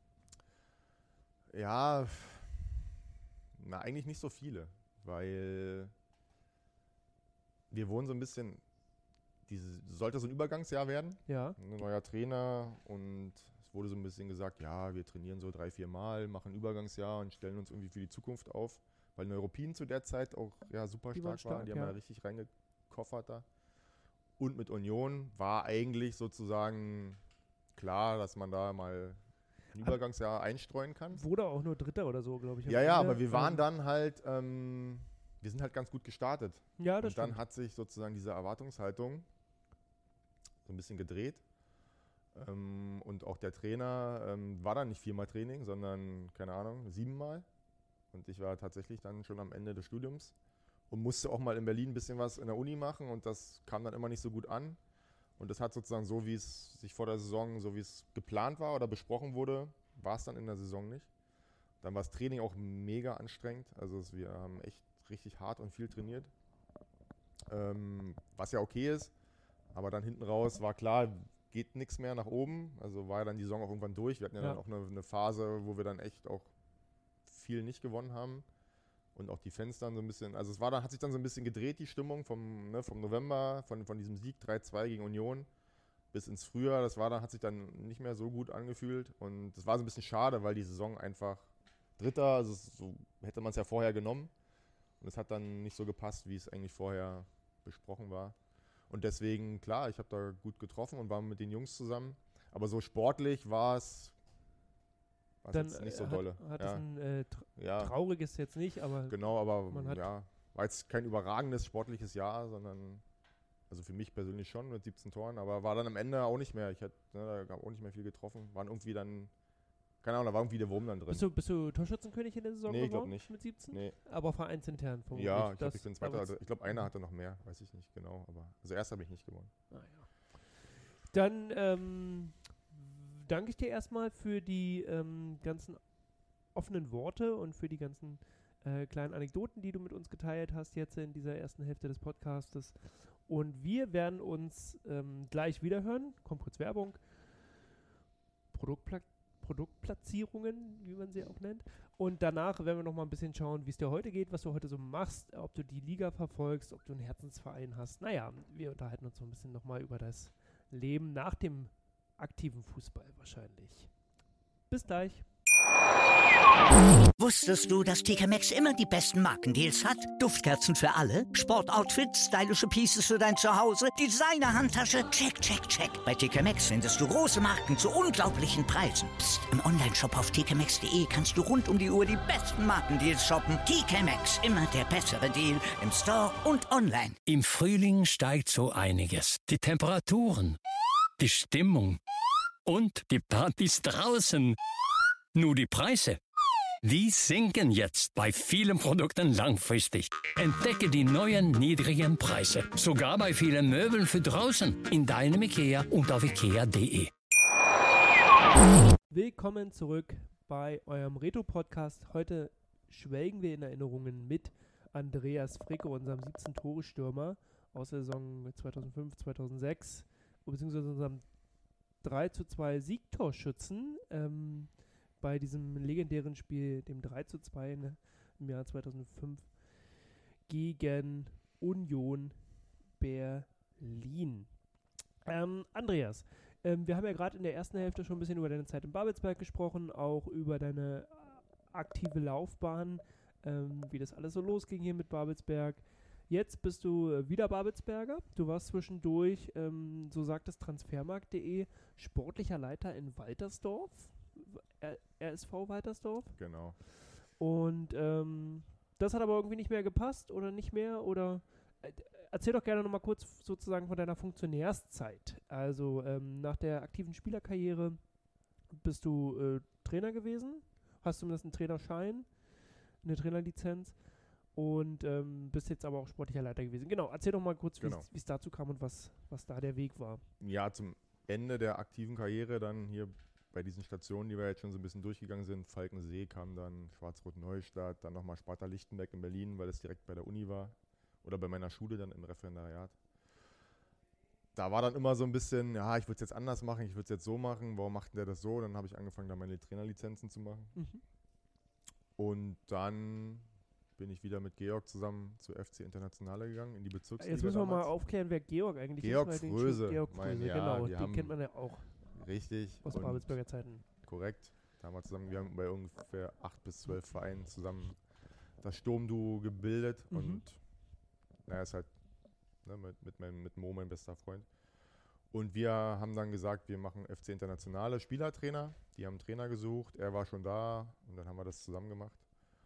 Ja, na eigentlich nicht so viele, weil wir wurden so ein bisschen, diese, sollte so ein Übergangsjahr werden, Ja. ein neuer Trainer und es wurde so ein bisschen gesagt, ja, wir trainieren so drei, vier Mal, machen ein Übergangsjahr und stellen uns irgendwie für die Zukunft auf, weil Neuruppin zu der Zeit auch ja, super Die waren stark war, stark, die haben ja. ja richtig reingekoffert da. Und mit Union war eigentlich sozusagen klar, dass man da mal ein Aber- Übergangsjahr einstreuen kann. Wurde auch nur Dritter oder so, glaube ich. am Ja, ja, Ende. aber wir waren Ähm, dann halt, ähm, wir sind halt ganz gut gestartet. Ja, das Und dann stimmt. hat sich sozusagen diese Erwartungshaltung so ein bisschen gedreht. Ähm, und auch der Trainer ähm, war dann nicht viermal Training, sondern, keine Ahnung, siebenmal. Und ich war tatsächlich dann schon am Ende des Studiums und musste auch mal in Berlin ein bisschen was in der Uni machen und das kam dann immer nicht so gut an. Und das hat sozusagen so, wie es sich vor der Saison, so wie es geplant war oder besprochen wurde, war es dann in der Saison nicht. Dann war das Training auch mega anstrengend. Also es, wir haben echt richtig hart und viel trainiert. Ähm, was ja okay ist. Aber dann hinten raus war klar, geht nichts mehr nach oben. Also war ja dann die Saison auch irgendwann durch. Wir hatten ja, Ja. dann auch eine, eine Phase, wo wir dann echt auch viel nicht gewonnen haben. Und auch die Fans dann so ein bisschen, also es war dann, hat sich dann so ein bisschen gedreht, die Stimmung vom, ne, vom November, von, von diesem Sieg drei zwei gegen Union bis ins Frühjahr. Das war dann, hat sich dann nicht mehr so gut angefühlt. Und das war so ein bisschen schade, weil die Saison einfach Dritter, also es- so hätte man es ja vorher genommen. Und es hat dann nicht so gepasst, wie es eigentlich vorher besprochen war. Und deswegen, klar, ich habe da gut getroffen und war mit den Jungs zusammen. Aber so sportlich war es war es Dann jetzt nicht äh, so hat, dolle. hat ja, es ein äh, tr ja, trauriges jetzt nicht, aber genau, aber man hat- ja, war jetzt kein überragendes sportliches Jahr, sondern also für mich persönlich schon mit siebzehn Toren, aber war dann am Ende auch nicht mehr. Ich hatte ne, da hab auch nicht mehr viel getroffen. Waren irgendwie dann, keine Ahnung, da war irgendwie der Wurm dann drin. bist du, bist du Torschützenkönig in der Saison Nee, ich glaub geworden nicht. mit siebzehn? Nee. Aber vereinsintern vermutlich. Ja, ich glaube, Das- ich bin Zweiter. aber Also jetzt- ich glaube, einer hatte noch mehr, weiß ich nicht genau. Aber also erster habe ich nicht gewonnen. Ah, ja. Dann ähm, danke ich dir erstmal für die ähm, ganzen offenen Worte und für die ganzen äh, kleinen Anekdoten, die du mit uns geteilt hast jetzt in dieser ersten Hälfte des Podcastes. Und wir werden uns ähm, gleich wiederhören. Kommt kurz Werbung. Produktpla- Produktplatzierungen, wie man sie auch nennt. Und danach werden wir noch mal ein bisschen schauen, wie es dir heute geht, was du heute so machst, ob du die Liga verfolgst, ob du einen Herzensverein hast. Naja, wir unterhalten uns so ein bisschen noch mal über das Leben nach dem aktiven Fußball wahrscheinlich. Bis gleich. Wusstest du, dass T K Maxx immer die besten Markendeals hat? Duftkerzen für alle, Sportoutfits, stylische Pieces für dein Zuhause, Designer-Handtasche, check, check, check. Bei T K Maxx findest du große Marken zu unglaublichen Preisen. Psst. Im Onlineshop auf t k maxx punkt d e kannst du rund um die Uhr die besten Markendeals shoppen. T K Maxx, immer der bessere Deal im Store und online. Im Frühling steigt so einiges. Die Temperaturen, die Stimmung und die Partys draußen. Nur die Preise, die sinken jetzt bei vielen Produkten langfristig. Entdecke die neuen niedrigen Preise, sogar bei vielen Möbeln für draußen, in deinem IKEA und auf ikea punkt d e. Willkommen zurück bei eurem Retro-Podcast. Heute schwelgen wir in Erinnerungen mit Andreas Fricke, unserem siebzehn-Tore-Stürmer aus der Saison zweitausendfünf, zweitausendsechs, beziehungsweise unserem drei zu zwei Siegtorschützen ähm, bei diesem legendären Spiel, dem drei zu zwei ne, im Jahr zweitausendfünf gegen Union Berlin. Ähm, Andreas, ähm, wir haben ja gerade in der ersten Hälfte schon ein bisschen über deine Zeit in Babelsberg gesprochen, auch über deine aktive Laufbahn, ähm, wie das alles so losging hier mit Babelsberg. Jetzt bist du äh, wieder Babelsberger. Du warst zwischendurch, ähm, so sagt es transfermarkt punkt d e, sportlicher Leiter in Waltersdorf, R- RSV Waltersdorf. Genau. Und ähm, das hat aber irgendwie nicht mehr gepasst oder nicht mehr oder äh, erzähl doch gerne nochmal kurz sozusagen von deiner Funktionärszeit. Also ähm, nach der aktiven Spielerkarriere bist du äh, Trainer gewesen, hast zumindest einen Trainerschein, eine Trainerlizenz und ähm, bist jetzt aber auch sportlicher Leiter gewesen. Genau, erzähl doch mal kurz, wie Genau. es dazu kam und was, was da der Weg war. Ja, zum Ende der aktiven Karriere dann hier bei diesen Stationen, die wir jetzt schon so ein bisschen durchgegangen sind, Falkensee kam dann, Schwarz-Rot-Neustadt, dann nochmal Sparta-Lichtenberg in Berlin, weil es direkt bei der Uni war oder bei meiner Schule dann im Referendariat. Da war dann immer so ein bisschen, ja, ich würde es jetzt anders machen, ich würde es jetzt so machen, warum macht denn der das so? Dann habe ich angefangen, da meine Trainerlizenzen zu machen. Mhm. Und dann bin ich wieder mit Georg zusammen zur F C Internationale gegangen, in die Bezirksliga. Jetzt müssen wir mal damals. aufklären, wer Georg eigentlich Georg ist. weil den Fröse, schon- Georg mein- Fröse, ja, genau. die Den haben- kennt man ja auch Richtig. aus und Babelsberger Zeiten. Korrekt. Da haben wir zusammen, wir haben bei ungefähr acht bis zwölf Vereinen zusammen das Sturmduo gebildet Mhm. und naja, ist halt ne, mit, mit, meinem, mit Mo, mein bester Freund. Und wir haben dann gesagt, wir machen F C Internationale Spielertrainer. Die haben einen Trainer gesucht, er war schon da und dann haben wir das zusammen gemacht.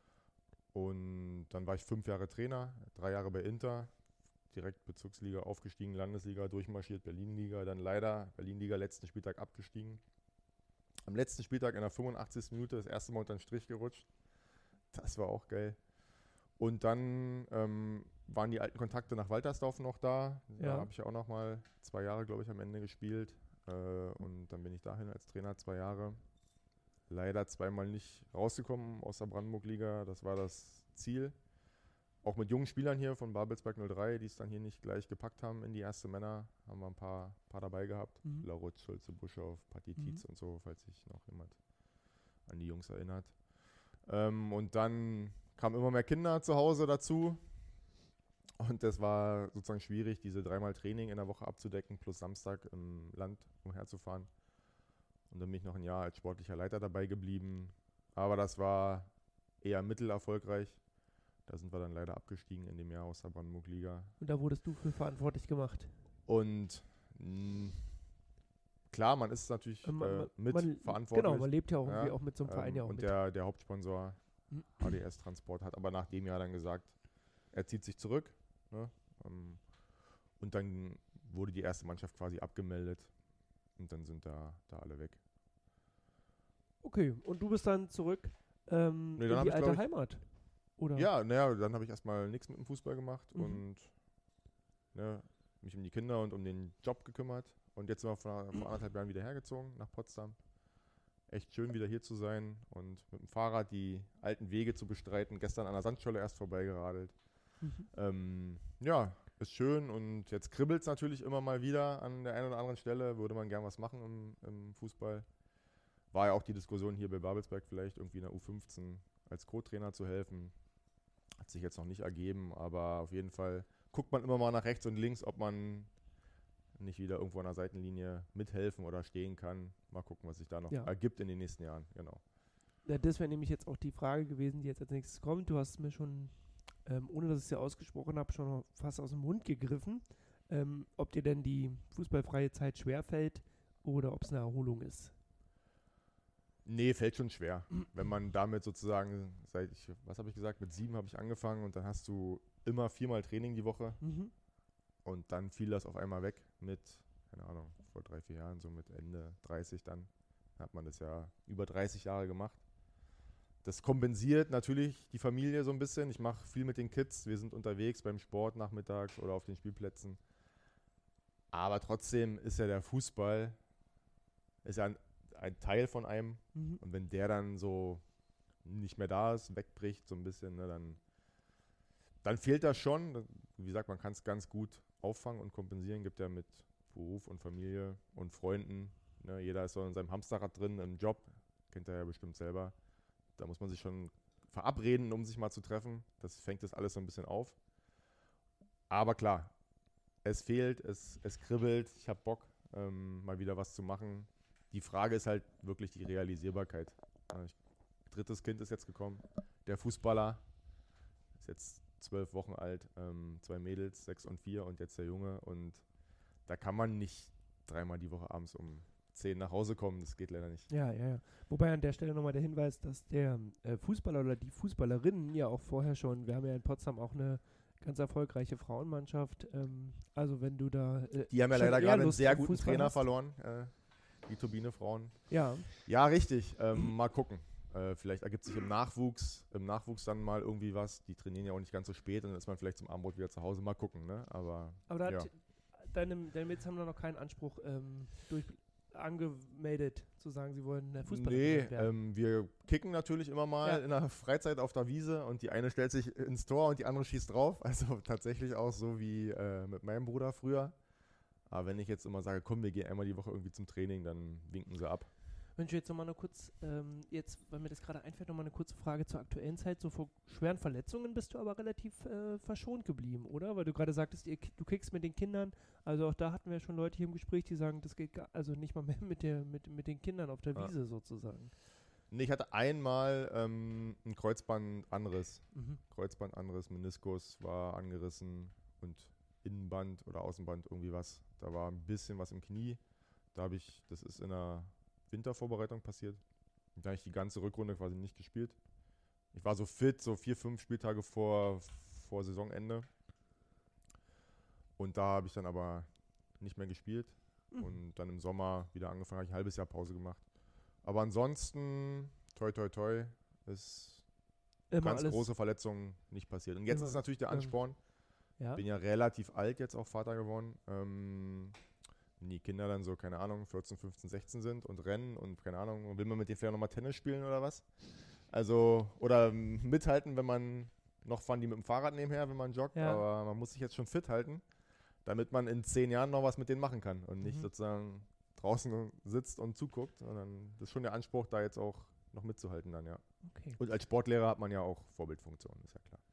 Und dann war ich fünf Jahre Trainer, drei Jahre bei Inter, direkt Bezirksliga aufgestiegen, Landesliga durchmarschiert, Berlinliga, dann leider Berlinliga letzten Spieltag abgestiegen. Am letzten Spieltag in der fünfundachtzigsten Minute das erste Mal unter den Strich gerutscht. Das war auch geil. Und dann ähm, waren die alten Kontakte nach Waltersdorf noch da. Da Ja. habe ich auch noch mal zwei Jahre, glaube ich, am Ende gespielt. Äh, und dann bin ich dahin als Trainer zwei Jahre. Leider zweimal nicht rausgekommen aus der Brandenburg-Liga. Das war das Ziel. Auch mit jungen Spielern hier von Babelsberg null drei, die es dann hier nicht gleich gepackt haben in die erste Männer, haben wir ein paar, paar dabei gehabt. Mhm. Lauritz, Schulze, Buschow, Patti Mhm. Tietz und so, falls sich noch jemand an die Jungs erinnert. Ähm, und dann kamen immer mehr Kinder zu Hause dazu. Und das war sozusagen schwierig, diese dreimal Training in der Woche abzudecken, plus Samstag im Land umherzufahren. Und dann bin ich noch ein Jahr als sportlicher Leiter dabei geblieben. Aber das war eher mittelerfolgreich. Da sind wir dann leider abgestiegen in dem Jahr aus der Brandenburg-Liga. Und da wurdest du für verantwortlich gemacht. Und mh, klar, man ist natürlich Ähm, man- äh, man- mit man- verantwortlich. Genau, man lebt ja auch irgendwie Ja, auch mit so einem Verein ähm, ja auch und mit. der, der Hauptsponsor Mhm. H D S Transport hat aber nach dem Jahr dann gesagt, er zieht sich zurück. Ne? Ähm, und dann wurde die erste Mannschaft quasi abgemeldet. Und dann sind da, da alle weg. Okay, und du bist dann zurück ähm, Nee, dann in hab die ich, alte glaub ich- Heimat? Oder? Ja, naja, dann habe ich erstmal nichts mit dem Fußball gemacht Mhm. und ne, mich um die Kinder und um den Job gekümmert. und jetzt sind wir vor, vor anderthalb Jahren wieder hergezogen nach Potsdam. Echt schön, wieder hier zu sein und mit dem Fahrrad die alten Wege zu bestreiten. Gestern an der Sandscholle erst vorbeigeradelt. Mhm. Ähm, ja, ist schön und jetzt kribbelt es natürlich immer mal wieder an der einen oder anderen Stelle. Würde man gern was machen im, im Fußball. War ja auch die Diskussion hier bei Babelsberg, vielleicht irgendwie in der U fünfzehn als Co-Trainer zu helfen. Hat sich jetzt noch nicht ergeben, aber auf jeden Fall guckt man immer mal nach rechts und links, ob man nicht wieder irgendwo an der Seitenlinie mithelfen oder stehen kann. Mal gucken, was sich da noch ja. ergibt in den nächsten Jahren. Genau. Ja, das wäre nämlich jetzt auch die Frage gewesen, die jetzt als nächstes kommt. Du hast mir schon, ähm, ohne dass ich es ja ausgesprochen habe, schon fast aus dem Mund gegriffen, ähm, ob dir denn die fußballfreie Zeit schwerfällt oder ob es eine Erholung ist. Nee, fällt schon schwer. Wenn man damit sozusagen, seit ich, was habe ich gesagt, mit sieben habe ich angefangen und dann hast du immer viermal Training die Woche. Mhm. Und dann fiel das auf einmal weg mit, keine Ahnung, vor drei, vier Jahren, so mit Ende dreißig dann, hat man das ja über dreißig Jahre gemacht. Das kompensiert natürlich die Familie so ein bisschen. Ich mache viel mit den Kids, wir sind unterwegs beim Sport nachmittags oder auf den Spielplätzen. Aber trotzdem ist ja der Fußball, ist ja ein, ein Teil von einem. Mhm. Und wenn der dann so nicht mehr da ist, wegbricht so ein bisschen, ne, dann, dann fehlt das schon. Wie gesagt, man kann es ganz gut auffangen und kompensieren, gibt ja mit Beruf und Familie und Freunden. Ne, jeder ist so in seinem Hamsterrad drin, im Job, kennt er ja bestimmt selber. Da muss man sich schon verabreden, um sich mal zu treffen. Das fängt das alles so ein bisschen auf. Aber klar, es fehlt, es, es kribbelt, ich habe Bock, ähm, mal wieder was zu machen. Die Frage ist halt wirklich die Realisierbarkeit. Ja, ich, drittes Kind ist jetzt gekommen, der Fußballer ist jetzt zwölf Wochen alt, ähm, zwei Mädels, sechs und vier und jetzt der Junge. Und da kann man nicht dreimal die Woche abends um zehn nach Hause kommen, das geht leider nicht. Ja, ja, ja. Wobei an der Stelle nochmal der Hinweis, dass der äh, Fußballer oder die Fußballerinnen ja auch vorher schon, wir haben ja in Potsdam auch eine ganz erfolgreiche Frauenmannschaft, ähm, also wenn du da äh, Die haben ja leider gerade einen sehr guten Fußball Trainer hast. verloren, äh, die Turbine Frauen. Ja. Ja, richtig, ähm, mal gucken. Äh, vielleicht ergibt sich im Nachwuchs, im Nachwuchs dann mal irgendwie was. Die trainieren ja auch nicht ganz so spät und dann ist man vielleicht zum Abendbrot wieder zu Hause. Mal gucken, ne? Aber, Aber da ja. hat deine, deine Mädels haben da noch keinen Anspruch ähm, durch angemeldet, zu sagen, sie wollen Fußballer nee, werden. Nee, ähm, wir kicken natürlich immer mal ja. in der Freizeit auf der Wiese und die eine stellt sich ins Tor und die andere schießt drauf. Also tatsächlich auch so wie äh, mit meinem Bruder früher. Aber wenn ich jetzt immer sage, komm, wir gehen einmal die Woche irgendwie zum Training, dann winken sie ab. Wenn ich jetzt nochmal eine kurz, ähm, jetzt, weil mir das gerade einfällt, nochmal eine kurze Frage zur aktuellen Zeit. So vor schweren Verletzungen bist du aber relativ äh, verschont geblieben, oder? Weil du gerade sagtest, ihr, du kickst mit den Kindern. Also auch da hatten wir schon Leute hier im Gespräch, die sagen, das geht gar, also nicht mal mehr mit, der, mit, mit den Kindern auf der ja. Wiese sozusagen. Nee, ich hatte einmal ähm, einen Kreuzbandanriss. Mhm. Kreuzbandanriss, Meniskus war angerissen und Innenband oder Außenband irgendwie was. Da war ein bisschen was im Knie. Da habe ich, das ist in der Wintervorbereitung passiert. Da habe ich die ganze Rückrunde quasi nicht gespielt. Ich war so fit, so vier, fünf Spieltage vor, vor Saisonende. Und da habe ich dann aber nicht mehr gespielt. Mhm. Und dann im Sommer wieder angefangen, habe ich ein halbes Jahr Pause gemacht. Aber ansonsten, toi toi toi, ist immer ganz große Verletzungen nicht passiert. Und jetzt immer, ist natürlich der Ansporn. Ja. Bin ja relativ alt jetzt auch Vater geworden. Ähm, wenn die Kinder dann so, keine Ahnung, vierzehn, fünfzehn, sechzehn sind und rennen und keine Ahnung, will man mit denen vielleicht nochmal Tennis spielen oder was? Also, oder mithalten, wenn man, noch fahren die mit dem Fahrrad nebenher, wenn man joggt, ja. aber man muss sich jetzt schon fit halten, damit man in zehn Jahren noch was mit denen machen kann und nicht mhm. sozusagen draußen sitzt und zuguckt, sondern das ist schon der Anspruch, da jetzt auch noch mitzuhalten dann, ja. Okay. Und als Sportlehrer hat man ja auch Vorbildfunktion, ist ja klar.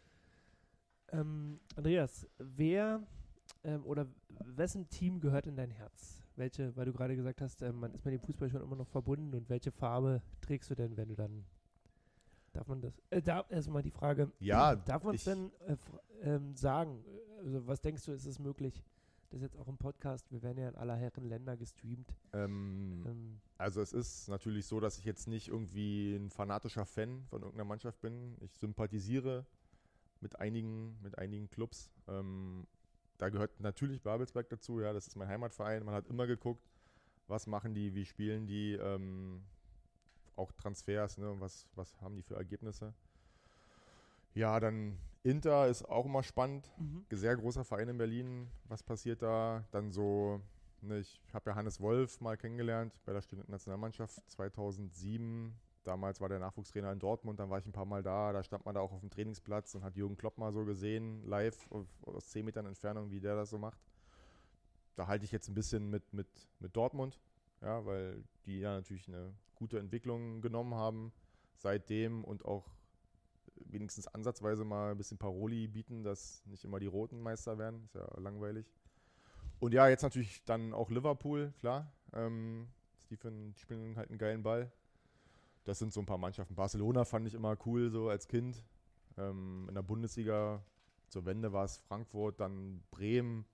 Ähm, Andreas, wer ähm, oder wessen Team gehört in dein Herz? Welche, weil du gerade gesagt hast, ähm, man ist mit dem Fußball schon immer noch verbunden und welche Farbe trägst du denn, wenn du dann, darf man das, äh, da erstmal die Frage, ja, darf man es denn äh, ähm, sagen, also was denkst du, ist es möglich, das jetzt auch im Podcast, wir werden ja in aller Herren Länder gestreamt. Ähm, ähm, also es ist natürlich so, dass ich jetzt nicht irgendwie ein fanatischer Fan von irgendeiner Mannschaft bin, ich sympathisiere mit einigen, mit einigen Clubs. Ähm, da gehört natürlich Babelsberg dazu, ja, das ist mein Heimatverein. Man hat immer geguckt, was machen die, wie spielen die, ähm, auch Transfers, ne, was, was haben die für Ergebnisse. Ja, dann Inter ist auch immer spannend, mhm. sehr großer Verein in Berlin, was passiert da? Dann so Ne, ich habe ja Hannes Wolf mal kennengelernt bei der Studentennationalmannschaft zweitausendsieben. Damals war der Nachwuchstrainer in Dortmund, dann war ich ein paar Mal da. Da stand man da auch auf dem Trainingsplatz und hat Jürgen Klopp mal so gesehen, live auf, aus zehn Metern Entfernung, wie der das so macht. Da halte ich jetzt ein bisschen mit, mit, mit Dortmund, ja, weil die ja natürlich eine gute Entwicklung genommen haben seitdem und auch wenigstens ansatzweise mal ein bisschen Paroli bieten, dass nicht immer die Roten Meister werden. Ist ja langweilig. Und ja, jetzt natürlich dann auch Liverpool, klar. Ähm, die, finden, die spielen halt einen geilen Ball. Das sind so ein paar Mannschaften. Barcelona fand ich immer cool, so als Kind. Ähm, in der Bundesliga zur Wende war es Frankfurt, dann Bremen.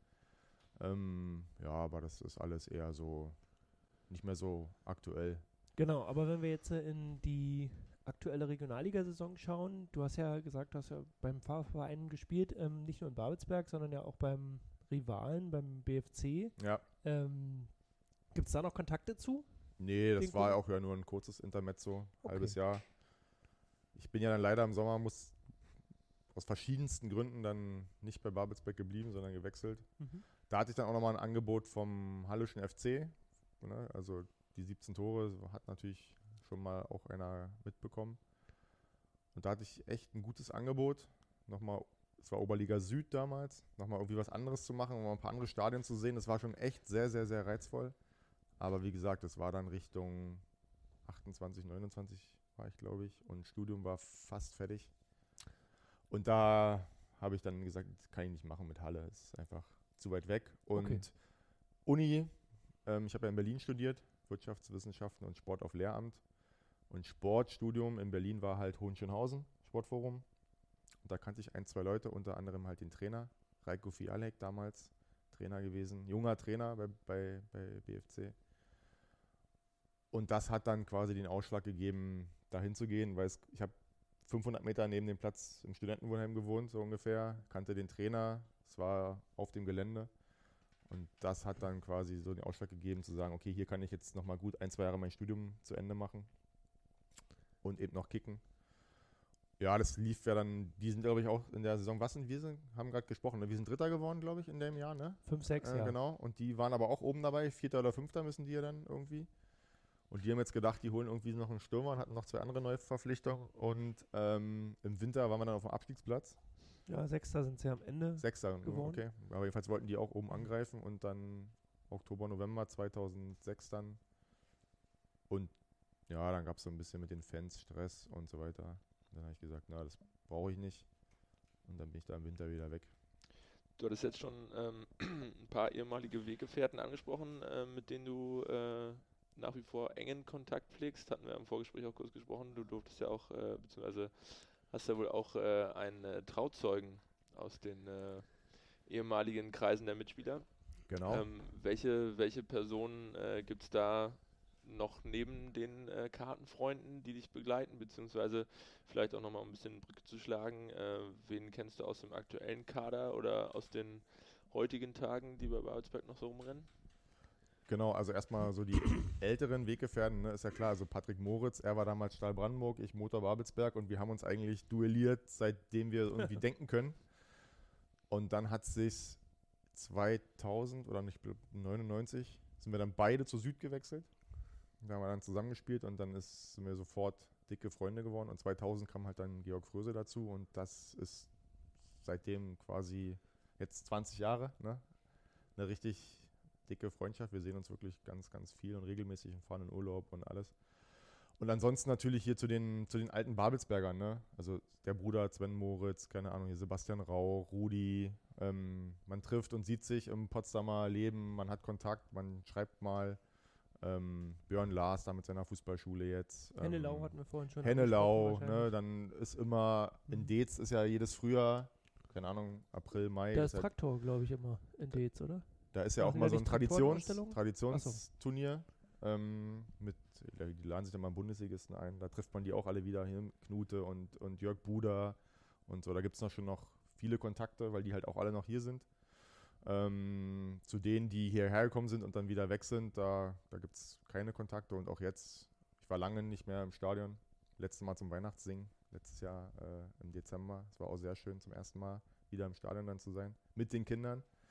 Ähm, ja, aber das ist alles eher so nicht mehr so aktuell. Genau, aber wenn wir jetzt äh, in die aktuelle Regionalligasaison schauen, du hast ja gesagt, du hast ja beim Fahrverein gespielt, ähm, nicht nur in Babelsberg, sondern ja auch beim Rivalen, beim B F C. Ja. Ähm, Gibt es da noch Kontakte zu? Nee, das Den war Kunden? auch ja nur ein kurzes Intermezzo, Okay. halbes Jahr. Ich bin ja dann leider im Sommer, muss aus verschiedensten Gründen dann nicht bei Babelsberg geblieben, sondern gewechselt. Mhm. Da hatte ich dann auch nochmal ein Angebot vom Hallischen F C. Ne? Also die siebzehn Tore hat natürlich schon mal auch einer mitbekommen. Und da hatte ich echt ein gutes Angebot. Nochmal, es war Oberliga Süd damals, nochmal irgendwie was anderes zu machen, um mal ein paar andere Stadien zu sehen. Das war schon echt sehr, sehr, sehr reizvoll. Aber wie gesagt, es war dann Richtung achtundzwanzig, neunundzwanzig war ich, glaube ich. Und Studium war fast fertig. Und da habe ich dann gesagt, das kann ich nicht machen mit Halle. Es ist einfach zu weit weg. Und Okay. Uni, ähm, ich habe ja in Berlin studiert, Wirtschaftswissenschaften und Sport auf Lehramt. Und Sportstudium in Berlin war halt Hohenschönhausen, Sportforum. Und da kannte ich ein, zwei Leute, unter anderem halt den Trainer, Reiko Fialek damals, Trainer gewesen, junger Trainer bei, bei, bei B F C. Und das hat dann quasi den Ausschlag gegeben, dahin zu gehen, weil es, ich habe fünfhundert Meter neben dem Platz im Studentenwohnheim gewohnt, so ungefähr, kannte den Trainer, es war auf dem Gelände. Und das hat dann quasi so den Ausschlag gegeben, zu sagen, okay, hier kann ich jetzt nochmal gut ein, zwei Jahre mein Studium zu Ende machen und eben noch kicken. Ja, das lief ja dann, die sind, glaube ich, auch in der Saison, was sind wir, sind, haben gerade gesprochen, ne? Wir sind Dritter geworden, glaube ich, in dem Jahr, ne? Fünf, sechs, Äh, ja. Genau, und die waren aber auch oben dabei, Vierter oder Fünfter müssen die ja dann irgendwie. Und die haben jetzt gedacht, die holen irgendwie noch einen Stürmer und hatten noch zwei andere Neuverpflichtungen. Und ähm, im Winter waren wir dann auf dem Abstiegsplatz. Ja, Sechster sind sie am Ende. Sechster, geworden. okay. Aber jedenfalls wollten die auch oben angreifen und dann Oktober, November zweitausendsechs dann. Und ja, dann gab es so ein bisschen mit den Fans Stress und so weiter. Und dann habe ich gesagt, na, das brauche ich nicht. Und dann bin ich da im Winter wieder weg. Du hattest jetzt schon ähm, ein paar ehemalige Weggefährten angesprochen, äh, mit denen du äh, nach wie vor engen Kontakt pflegst. Hatten wir im Vorgespräch auch kurz gesprochen. Du durftest ja auch, äh, beziehungsweise hast ja wohl auch äh, einen äh, Trauzeugen aus den äh, ehemaligen Kreisen der Mitspieler. Genau. Ähm, welche, welche Personen äh, gibt es da noch neben den äh, Kartenfreunden, die dich begleiten, beziehungsweise vielleicht auch nochmal um ein bisschen Brücke zu schlagen, äh, wen kennst du aus dem aktuellen Kader oder aus den heutigen Tagen, die bei Babelsberg noch so rumrennen? Genau, also erstmal so die älteren Weggefährten, ne, ist ja klar, also Patrick Moritz, er war damals Stahl Brandenburg, ich Motor Babelsberg und wir haben uns eigentlich duelliert, seitdem wir irgendwie denken können. Und dann hat sich zweitausend oder nicht neunundneunzig sind wir dann beide zu Süd gewechselt. Da haben wir dann zusammengespielt und dann ist, sind wir sofort dicke Freunde geworden. Und zweitausend kam halt dann Georg Fröse dazu und das ist seitdem quasi jetzt zwanzig Jahre, ne? Eine richtig dicke Freundschaft. Wir sehen uns wirklich ganz, ganz viel und regelmäßig und fahren in Urlaub und alles. Und ansonsten natürlich hier zu den, zu den alten Babelsbergern, ne? Also der Bruder Sven Moritz, keine Ahnung, hier Sebastian Rau, Rudi. Ähm, man trifft und sieht sich im Potsdamer Leben, man hat Kontakt, man schreibt mal. Ähm, Björn Lars da mit seiner Fußballschule jetzt. Ähm, Hennelau hatten wir vorhin schon. Hennelau, angesprochen ne? wahrscheinlich. Dann ist immer, in Dez ist ja jedes Frühjahr, keine Ahnung, April, Mai. Da ist ist ja, Traktor, glaube ich, immer in Dez, oder? da ist ja Machen auch die mal da so ein nicht Traditions, Traktorenausstellungen? Traditionsturnier. Ähm, mit, die laden sich dann mal Bundesligisten ein. Da trifft man die auch alle wieder hin. Knute und, und Jörg Buder und so. Da gibt es noch schon noch viele Kontakte, weil die halt auch alle noch hier sind. Ähm, zu denen, die hierher gekommen sind und dann wieder weg sind, da, da gibt es keine Kontakte. Und auch jetzt, ich war lange nicht mehr im Stadion. Letztes Mal zum Weihnachtssingen, letztes Jahr äh, im Dezember. Es war auch sehr schön, zum ersten Mal wieder im Stadion dann zu sein, mit den Kindern.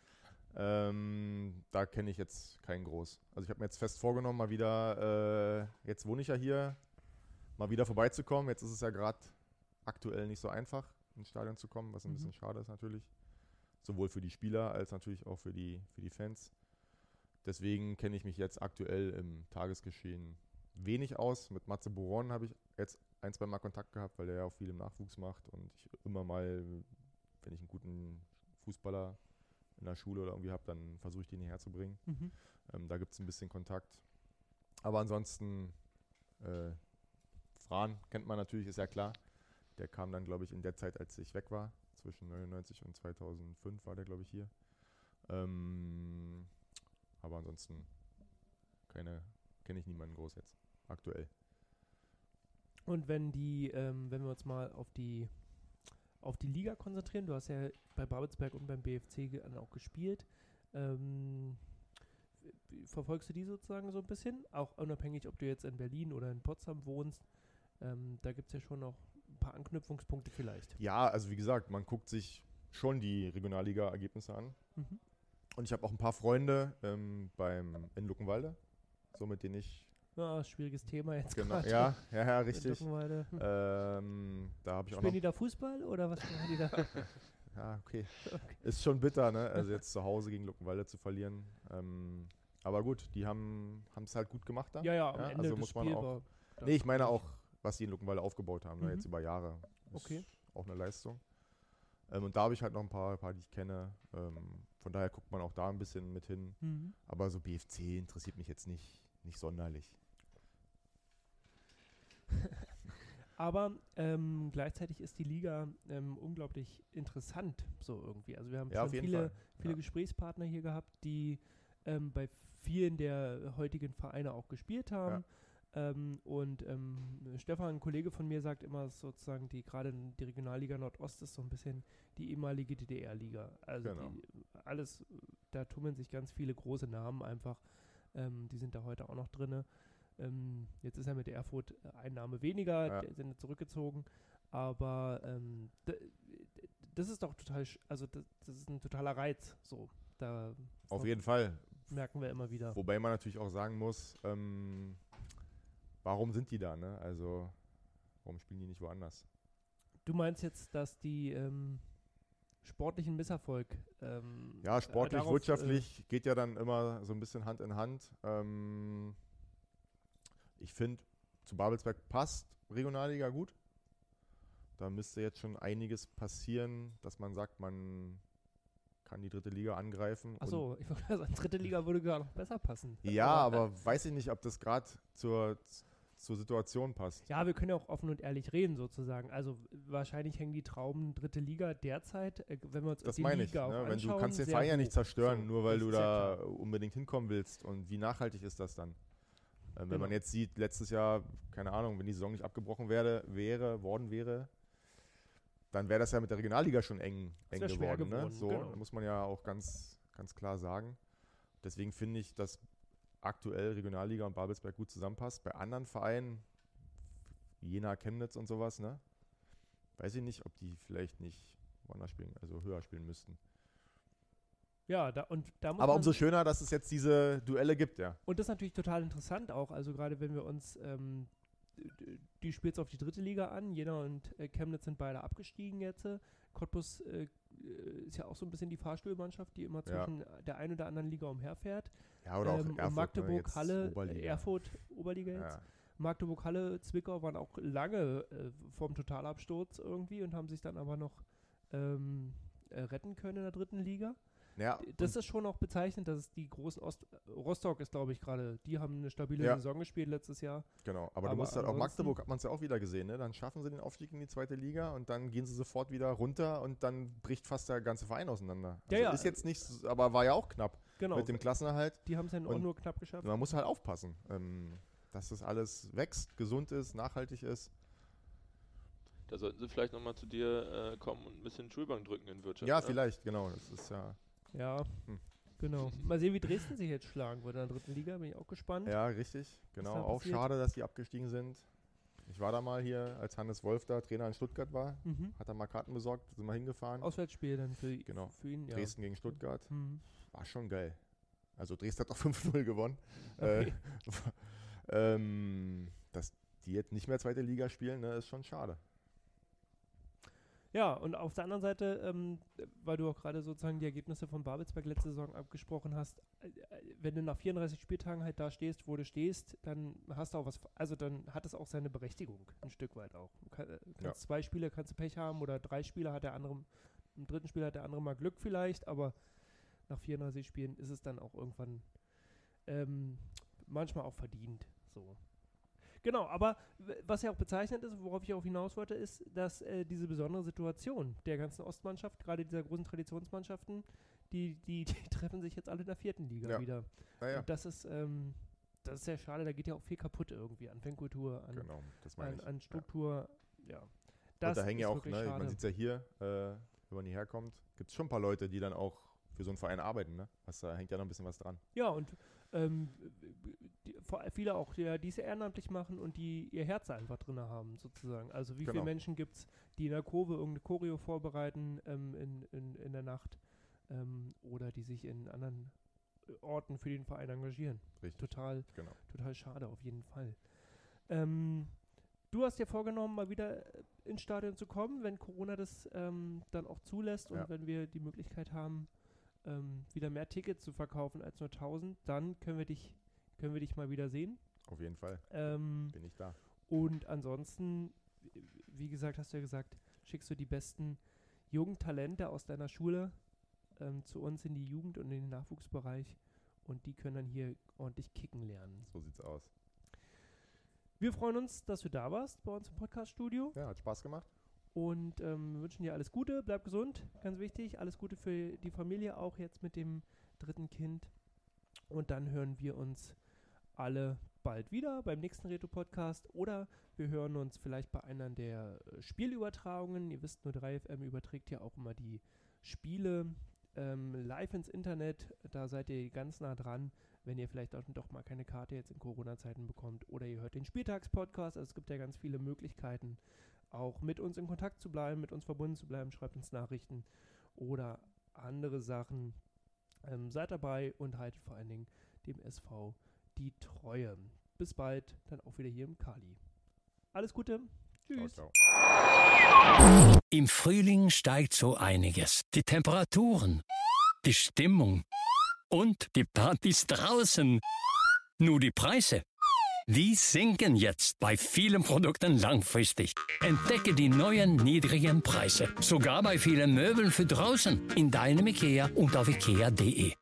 Ähm, da kenne ich jetzt keinen groß. Also ich habe mir jetzt fest vorgenommen, mal wieder, äh, jetzt wohne ich ja hier, mal wieder vorbeizukommen. Jetzt ist es ja gerade aktuell nicht so einfach, ins Stadion zu kommen, was ein Mhm. bisschen schade ist natürlich. Sowohl für die Spieler als natürlich auch für die, für die Fans. Deswegen kenne ich mich jetzt aktuell im Tagesgeschehen wenig aus. Mit Matze Boron habe ich jetzt ein, zwei Mal Kontakt gehabt, weil der ja auch viel im Nachwuchs macht und ich immer mal, wenn ich einen guten Fußballer in der Schule oder irgendwie habe, dann versuche ich den hierher zu bringen. Mhm. Ähm, da gibt es ein bisschen Kontakt. Aber ansonsten, äh, Fran kennt man natürlich, ist ja klar. Der kam dann, glaube ich, in der Zeit, als ich weg war. Zwischen neunundneunzig und zweitausendfünf war der, glaube ich, hier. Ähm, aber ansonsten keine, kenne ich niemanden groß jetzt, aktuell. Und wenn die, ähm, wenn wir uns mal auf die auf die Liga konzentrieren, du hast ja bei Babelsberg und beim B F C ge- auch gespielt. Ähm, w- verfolgst du die sozusagen so ein bisschen? Auch unabhängig, ob du jetzt in Berlin oder in Potsdam wohnst. Ähm, da gibt es ja schon noch ein paar Anknüpfungspunkte vielleicht. Ja, also wie gesagt, man guckt sich schon die Regionalliga-Ergebnisse an. Mhm. Und ich habe auch ein paar Freunde ähm, beim in Luckenwalde, so mit denen ich Ja, schwieriges Thema jetzt genau, gerade. ja, ja, ja, in richtig. Luckenwalde. Hm. Ähm, da habe ich auch Spielen noch, die da Fußball oder was machen die da? ja, okay. Okay. Ist schon bitter, ne? Also jetzt zu Hause gegen Luckenwalde zu verlieren. Ähm, aber gut, die haben es halt gut gemacht da. Ja, ja, am Ja, Ende also des muss man Spiels auch- war da Nee, ich meine wirklich- auch, was die in Luckenwalde aufgebaut haben, ne? Mhm. Jetzt über Jahre. Ist Okay. auch eine Leistung. Ähm, und da habe ich halt noch ein paar, paar, die ich kenne. Ähm, von daher guckt man auch da ein bisschen mit hin. Mhm. Aber so B F C interessiert mich jetzt nicht, nicht sonderlich. Aber ähm, gleichzeitig ist die Liga ähm, unglaublich interessant, so irgendwie. Also wir haben Ja, schon auf jeden viele, Fall. viele Ja. Gesprächspartner hier gehabt, die ähm, bei vielen der heutigen Vereine auch gespielt haben. Ähm, und ähm, Stefan, ein Kollege von mir, sagt immer sozusagen, die gerade die Regionalliga Nordost ist so ein bisschen die ehemalige D D R-Liga. Also Genau. die, alles, da tummeln sich ganz viele große Namen einfach. Ähm, die sind da heute auch noch drin. Ähm, jetzt ist ja mit Erfurt ein Name weniger, Ja. die sind zurückgezogen. Aber ähm, d- d- das ist doch total, sch- also das, das ist ein totaler Reiz. So, da Auf jeden Fall. merken wir immer wieder. Wobei man natürlich auch sagen muss, ähm, warum sind die da, ne? Also, warum spielen die nicht woanders? Du meinst jetzt, dass die ähm, sportlichen Misserfolg ähm, Ja, äh, sportlich, darauf, wirtschaftlich geht ja dann immer so ein bisschen Hand in Hand. Ähm, ich finde, zu Babelsberg passt Regionalliga gut. Da müsste jetzt schon einiges passieren, dass man sagt, man kann die dritte Liga angreifen. Äh, Achso, ich wollte sagen, dritte Liga würde gar noch besser passen. Und, ja, aber weiß ich nicht, ob das gerade zur, zur Situation passt. Ja, wir können ja auch offen und ehrlich reden sozusagen. Also wahrscheinlich hängen die Trauben dritte Liga derzeit, äh, wenn wir uns Das die meine ich. Liga auch Ne? Wenn du anschauen, kannst den sehr Verein ja nicht hoch. zerstören, So, nur weil das du ist ja da klar. unbedingt hinkommen willst. Und wie nachhaltig ist das dann? Ähm, wenn Genau. man jetzt sieht, letztes Jahr, keine Ahnung, wenn die Saison nicht abgebrochen werde, wäre, worden wäre, dann wäre das ja mit der Regionalliga schon eng, Das eng wär schwer geworden. Ne? geworden, So genau. muss man ja auch ganz, ganz klar sagen. Deswegen finde ich, dass aktuell Regionalliga und Babelsberg gut zusammenpasst. Bei anderen Vereinen, Jena, Chemnitz und sowas, ne? Weiß ich nicht, ob die vielleicht nicht woanders spielen, also höher spielen müssten. Ja, da, und da muss Aber man, umso schöner, dass es jetzt diese Duelle gibt, ja. und das ist natürlich total interessant auch, also gerade wenn wir uns ähm, d- die spielt auf die dritte Liga an, Jena und äh, Chemnitz sind beide abgestiegen jetzt. äh, Cottbus äh, äh, ist ja auch so ein bisschen die Fahrstuhlmannschaft, die immer Ja. zwischen der einen oder anderen Liga umherfährt. Ja, oder auch Ähm, und Erfurt, Magdeburg, ne, jetzt Halle, äh, Oberliga. Erfurt, Oberliga jetzt. Ja. Magdeburg, Halle, Zwickau waren auch lange äh, vorm Totalabsturz irgendwie und haben sich dann aber noch ähm, äh, retten können in der dritten Liga. Ja, Das und- ist schon auch bezeichnend, dass es die großen Ost... Rostock ist, glaube ich, gerade, die haben eine stabile Ja. Saison gespielt letztes Jahr. genau. Aber, aber du musst halt auch ansonsten- Magdeburg, hat man es ja auch wieder gesehen, ne? Dann schaffen sie den Aufstieg in die zweite Liga und dann gehen sie sofort wieder runter und dann bricht fast der ganze Verein auseinander. Ja, Also ja. ist jetzt nicht, s- aber war ja auch knapp Genau, mit dem Klassenerhalt. die haben es ja auch und nur knapp geschafft. Man muss halt aufpassen, ähm, dass das alles wächst, gesund ist, nachhaltig ist. Da sollten sie vielleicht nochmal zu dir äh, kommen und ein bisschen Schulbank drücken in Wirtschaft. Ja, ne? vielleicht, genau. Das ist ja, Ja, Hm. genau. Mal sehen, wie Dresden sich jetzt schlagen wird in der dritten Liga, bin ich auch gespannt. ja, richtig. Genau. da Auch passiert? schade, dass die abgestiegen sind. Ich war da mal hier, als Hannes Wolf da Trainer in Stuttgart war. Mhm. Hat er mal Karten besorgt, sind wir hingefahren. Auswärtsspiel dann für, Genau. für ihn, ja. Dresden gegen Stuttgart. Mhm. war schon geil. Also Dresden hat auch fünf null gewonnen. Okay. Äh, ähm, dass die jetzt nicht mehr zweite Liga spielen, ne, ist schon schade. Ja, und auf der anderen Seite, ähm, weil du auch gerade sozusagen die Ergebnisse von Babelsberg letzte Saison abgesprochen hast, äh, wenn du nach vierunddreißig Spieltagen halt da stehst, wo du stehst, dann hast du auch was, also dann hat es auch seine Berechtigung, ein Stück weit auch. Du kann, kannst ja. zwei Spiele, kannst du Pech haben oder drei Spiele hat der andere, im dritten Spiel hat der andere mal Glück vielleicht, aber nach vierunddreißig Spielen ist es dann auch irgendwann ähm, manchmal auch verdient, so. Genau, aber was ja auch bezeichnet ist, worauf ich auch hinaus wollte, ist, dass äh, diese besondere Situation der ganzen Ostmannschaft, gerade dieser großen Traditionsmannschaften, die, die, die treffen sich jetzt alle in der vierten Liga ja. wieder. Ja. Und das ist, ähm, das ist sehr schade, da geht ja auch viel kaputt irgendwie an Fankultur, an, genau, das meine an, ich. an Struktur. Ja. ja. Das und da hängen ja auch, ne, man sieht es ja hier, äh, wenn man hierher kommt, gibt es schon ein paar Leute, die dann auch für so einen Verein arbeiten, ne? Was, da hängt ja noch ein bisschen was dran. Ja, und ähm, die, viele auch, die, die es ehrenamtlich machen und die ihr Herz einfach drin haben, sozusagen. Also wie genau. viele Menschen gibt es, die in der Kurve irgendeine Choreo vorbereiten ähm, in, in, in der Nacht ähm, oder die sich in anderen Orten für den Verein engagieren. Richtig. Total, genau. total schade, auf jeden Fall. Ähm, du hast dir vorgenommen, mal wieder ins Stadion zu kommen, wenn Corona das ähm, dann auch zulässt und ja. wenn wir die Möglichkeit haben, ähm, wieder mehr Tickets zu verkaufen als nur tausend, dann können wir dich, können wir dich mal wieder sehen. Auf jeden Fall. Ähm, Bin ich da. Und ansonsten, wie gesagt, hast du ja gesagt, schickst du die besten jungen Talente aus deiner Schule ähm, zu uns in die Jugend und in den Nachwuchsbereich und die können dann hier ordentlich kicken lernen. So sieht's aus. Wir freuen uns, dass du da warst bei uns im Podcast-Studio. Ja, hat Spaß gemacht. Und ähm, wünschen dir alles Gute, bleib gesund, ganz wichtig. Alles Gute für die Familie, auch jetzt mit dem dritten Kind. Und dann hören wir uns alle bald wieder beim nächsten Retro-Podcast oder wir hören uns vielleicht bei einer der äh, Spielübertragungen. Ihr wisst, nur drei F M überträgt ja auch immer die Spiele ähm, live ins Internet. Da seid ihr ganz nah dran, wenn ihr vielleicht auch doch mal keine Karte jetzt in Corona-Zeiten bekommt oder ihr hört den Spieltagspodcast. Also es gibt ja ganz viele Möglichkeiten, auch mit uns in Kontakt zu bleiben, mit uns verbunden zu bleiben. Schreibt uns Nachrichten oder andere Sachen. Ähm, seid dabei und haltet vor allen Dingen dem S V die Treue. Bis bald, dann auch wieder hier im Kali. Alles Gute. Tschüss. Ciao, ciao. Im Frühling steigt so einiges. Die Temperaturen, die Stimmung und die Partys draußen. Nur die Preise, die sinken jetzt bei vielen Produkten langfristig. Entdecke die neuen niedrigen Preise. Sogar bei vielen Möbeln für draußen. In deinem IKEA und auf ikea punkt de.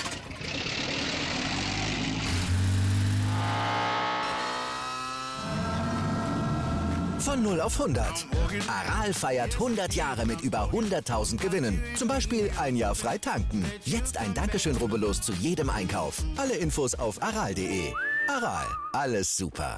Von null auf hundert. Aral feiert hundert Jahre mit über hunderttausend Gewinnen. Zum Beispiel ein Jahr frei tanken. Jetzt ein Dankeschön, rubbellos zu jedem Einkauf. Alle Infos auf aral punkt de. Aral, alles super.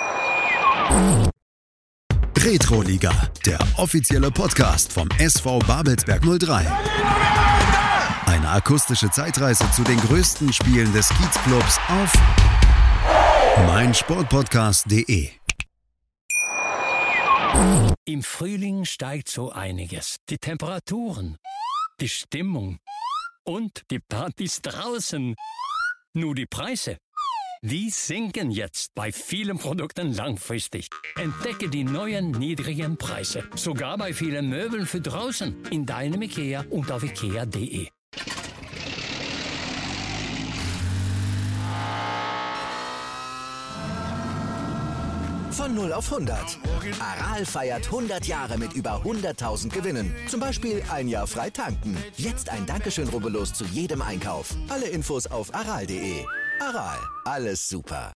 Retroliga, der offizielle Podcast vom S V Babelsberg null drei. Eine akustische Zeitreise zu den größten Spielen des Kiezclubs auf meinsportpodcast punkt de. Im Frühling steigt so einiges. Die Temperaturen, die Stimmung und die Partys draußen. Nur die Preise, die sinken jetzt bei vielen Produkten langfristig. Entdecke die neuen niedrigen Preise. Sogar bei vielen Möbeln für draußen. In deinem IKEA und auf ikea punkt de. Von null auf hundert. Aral feiert hundert Jahre mit über hunderttausend Gewinnen. Zum Beispiel ein Jahr frei tanken. Jetzt ein Dankeschön, rubbellos zu jedem Einkauf. Alle Infos auf aral punkt de. Aral, alles super.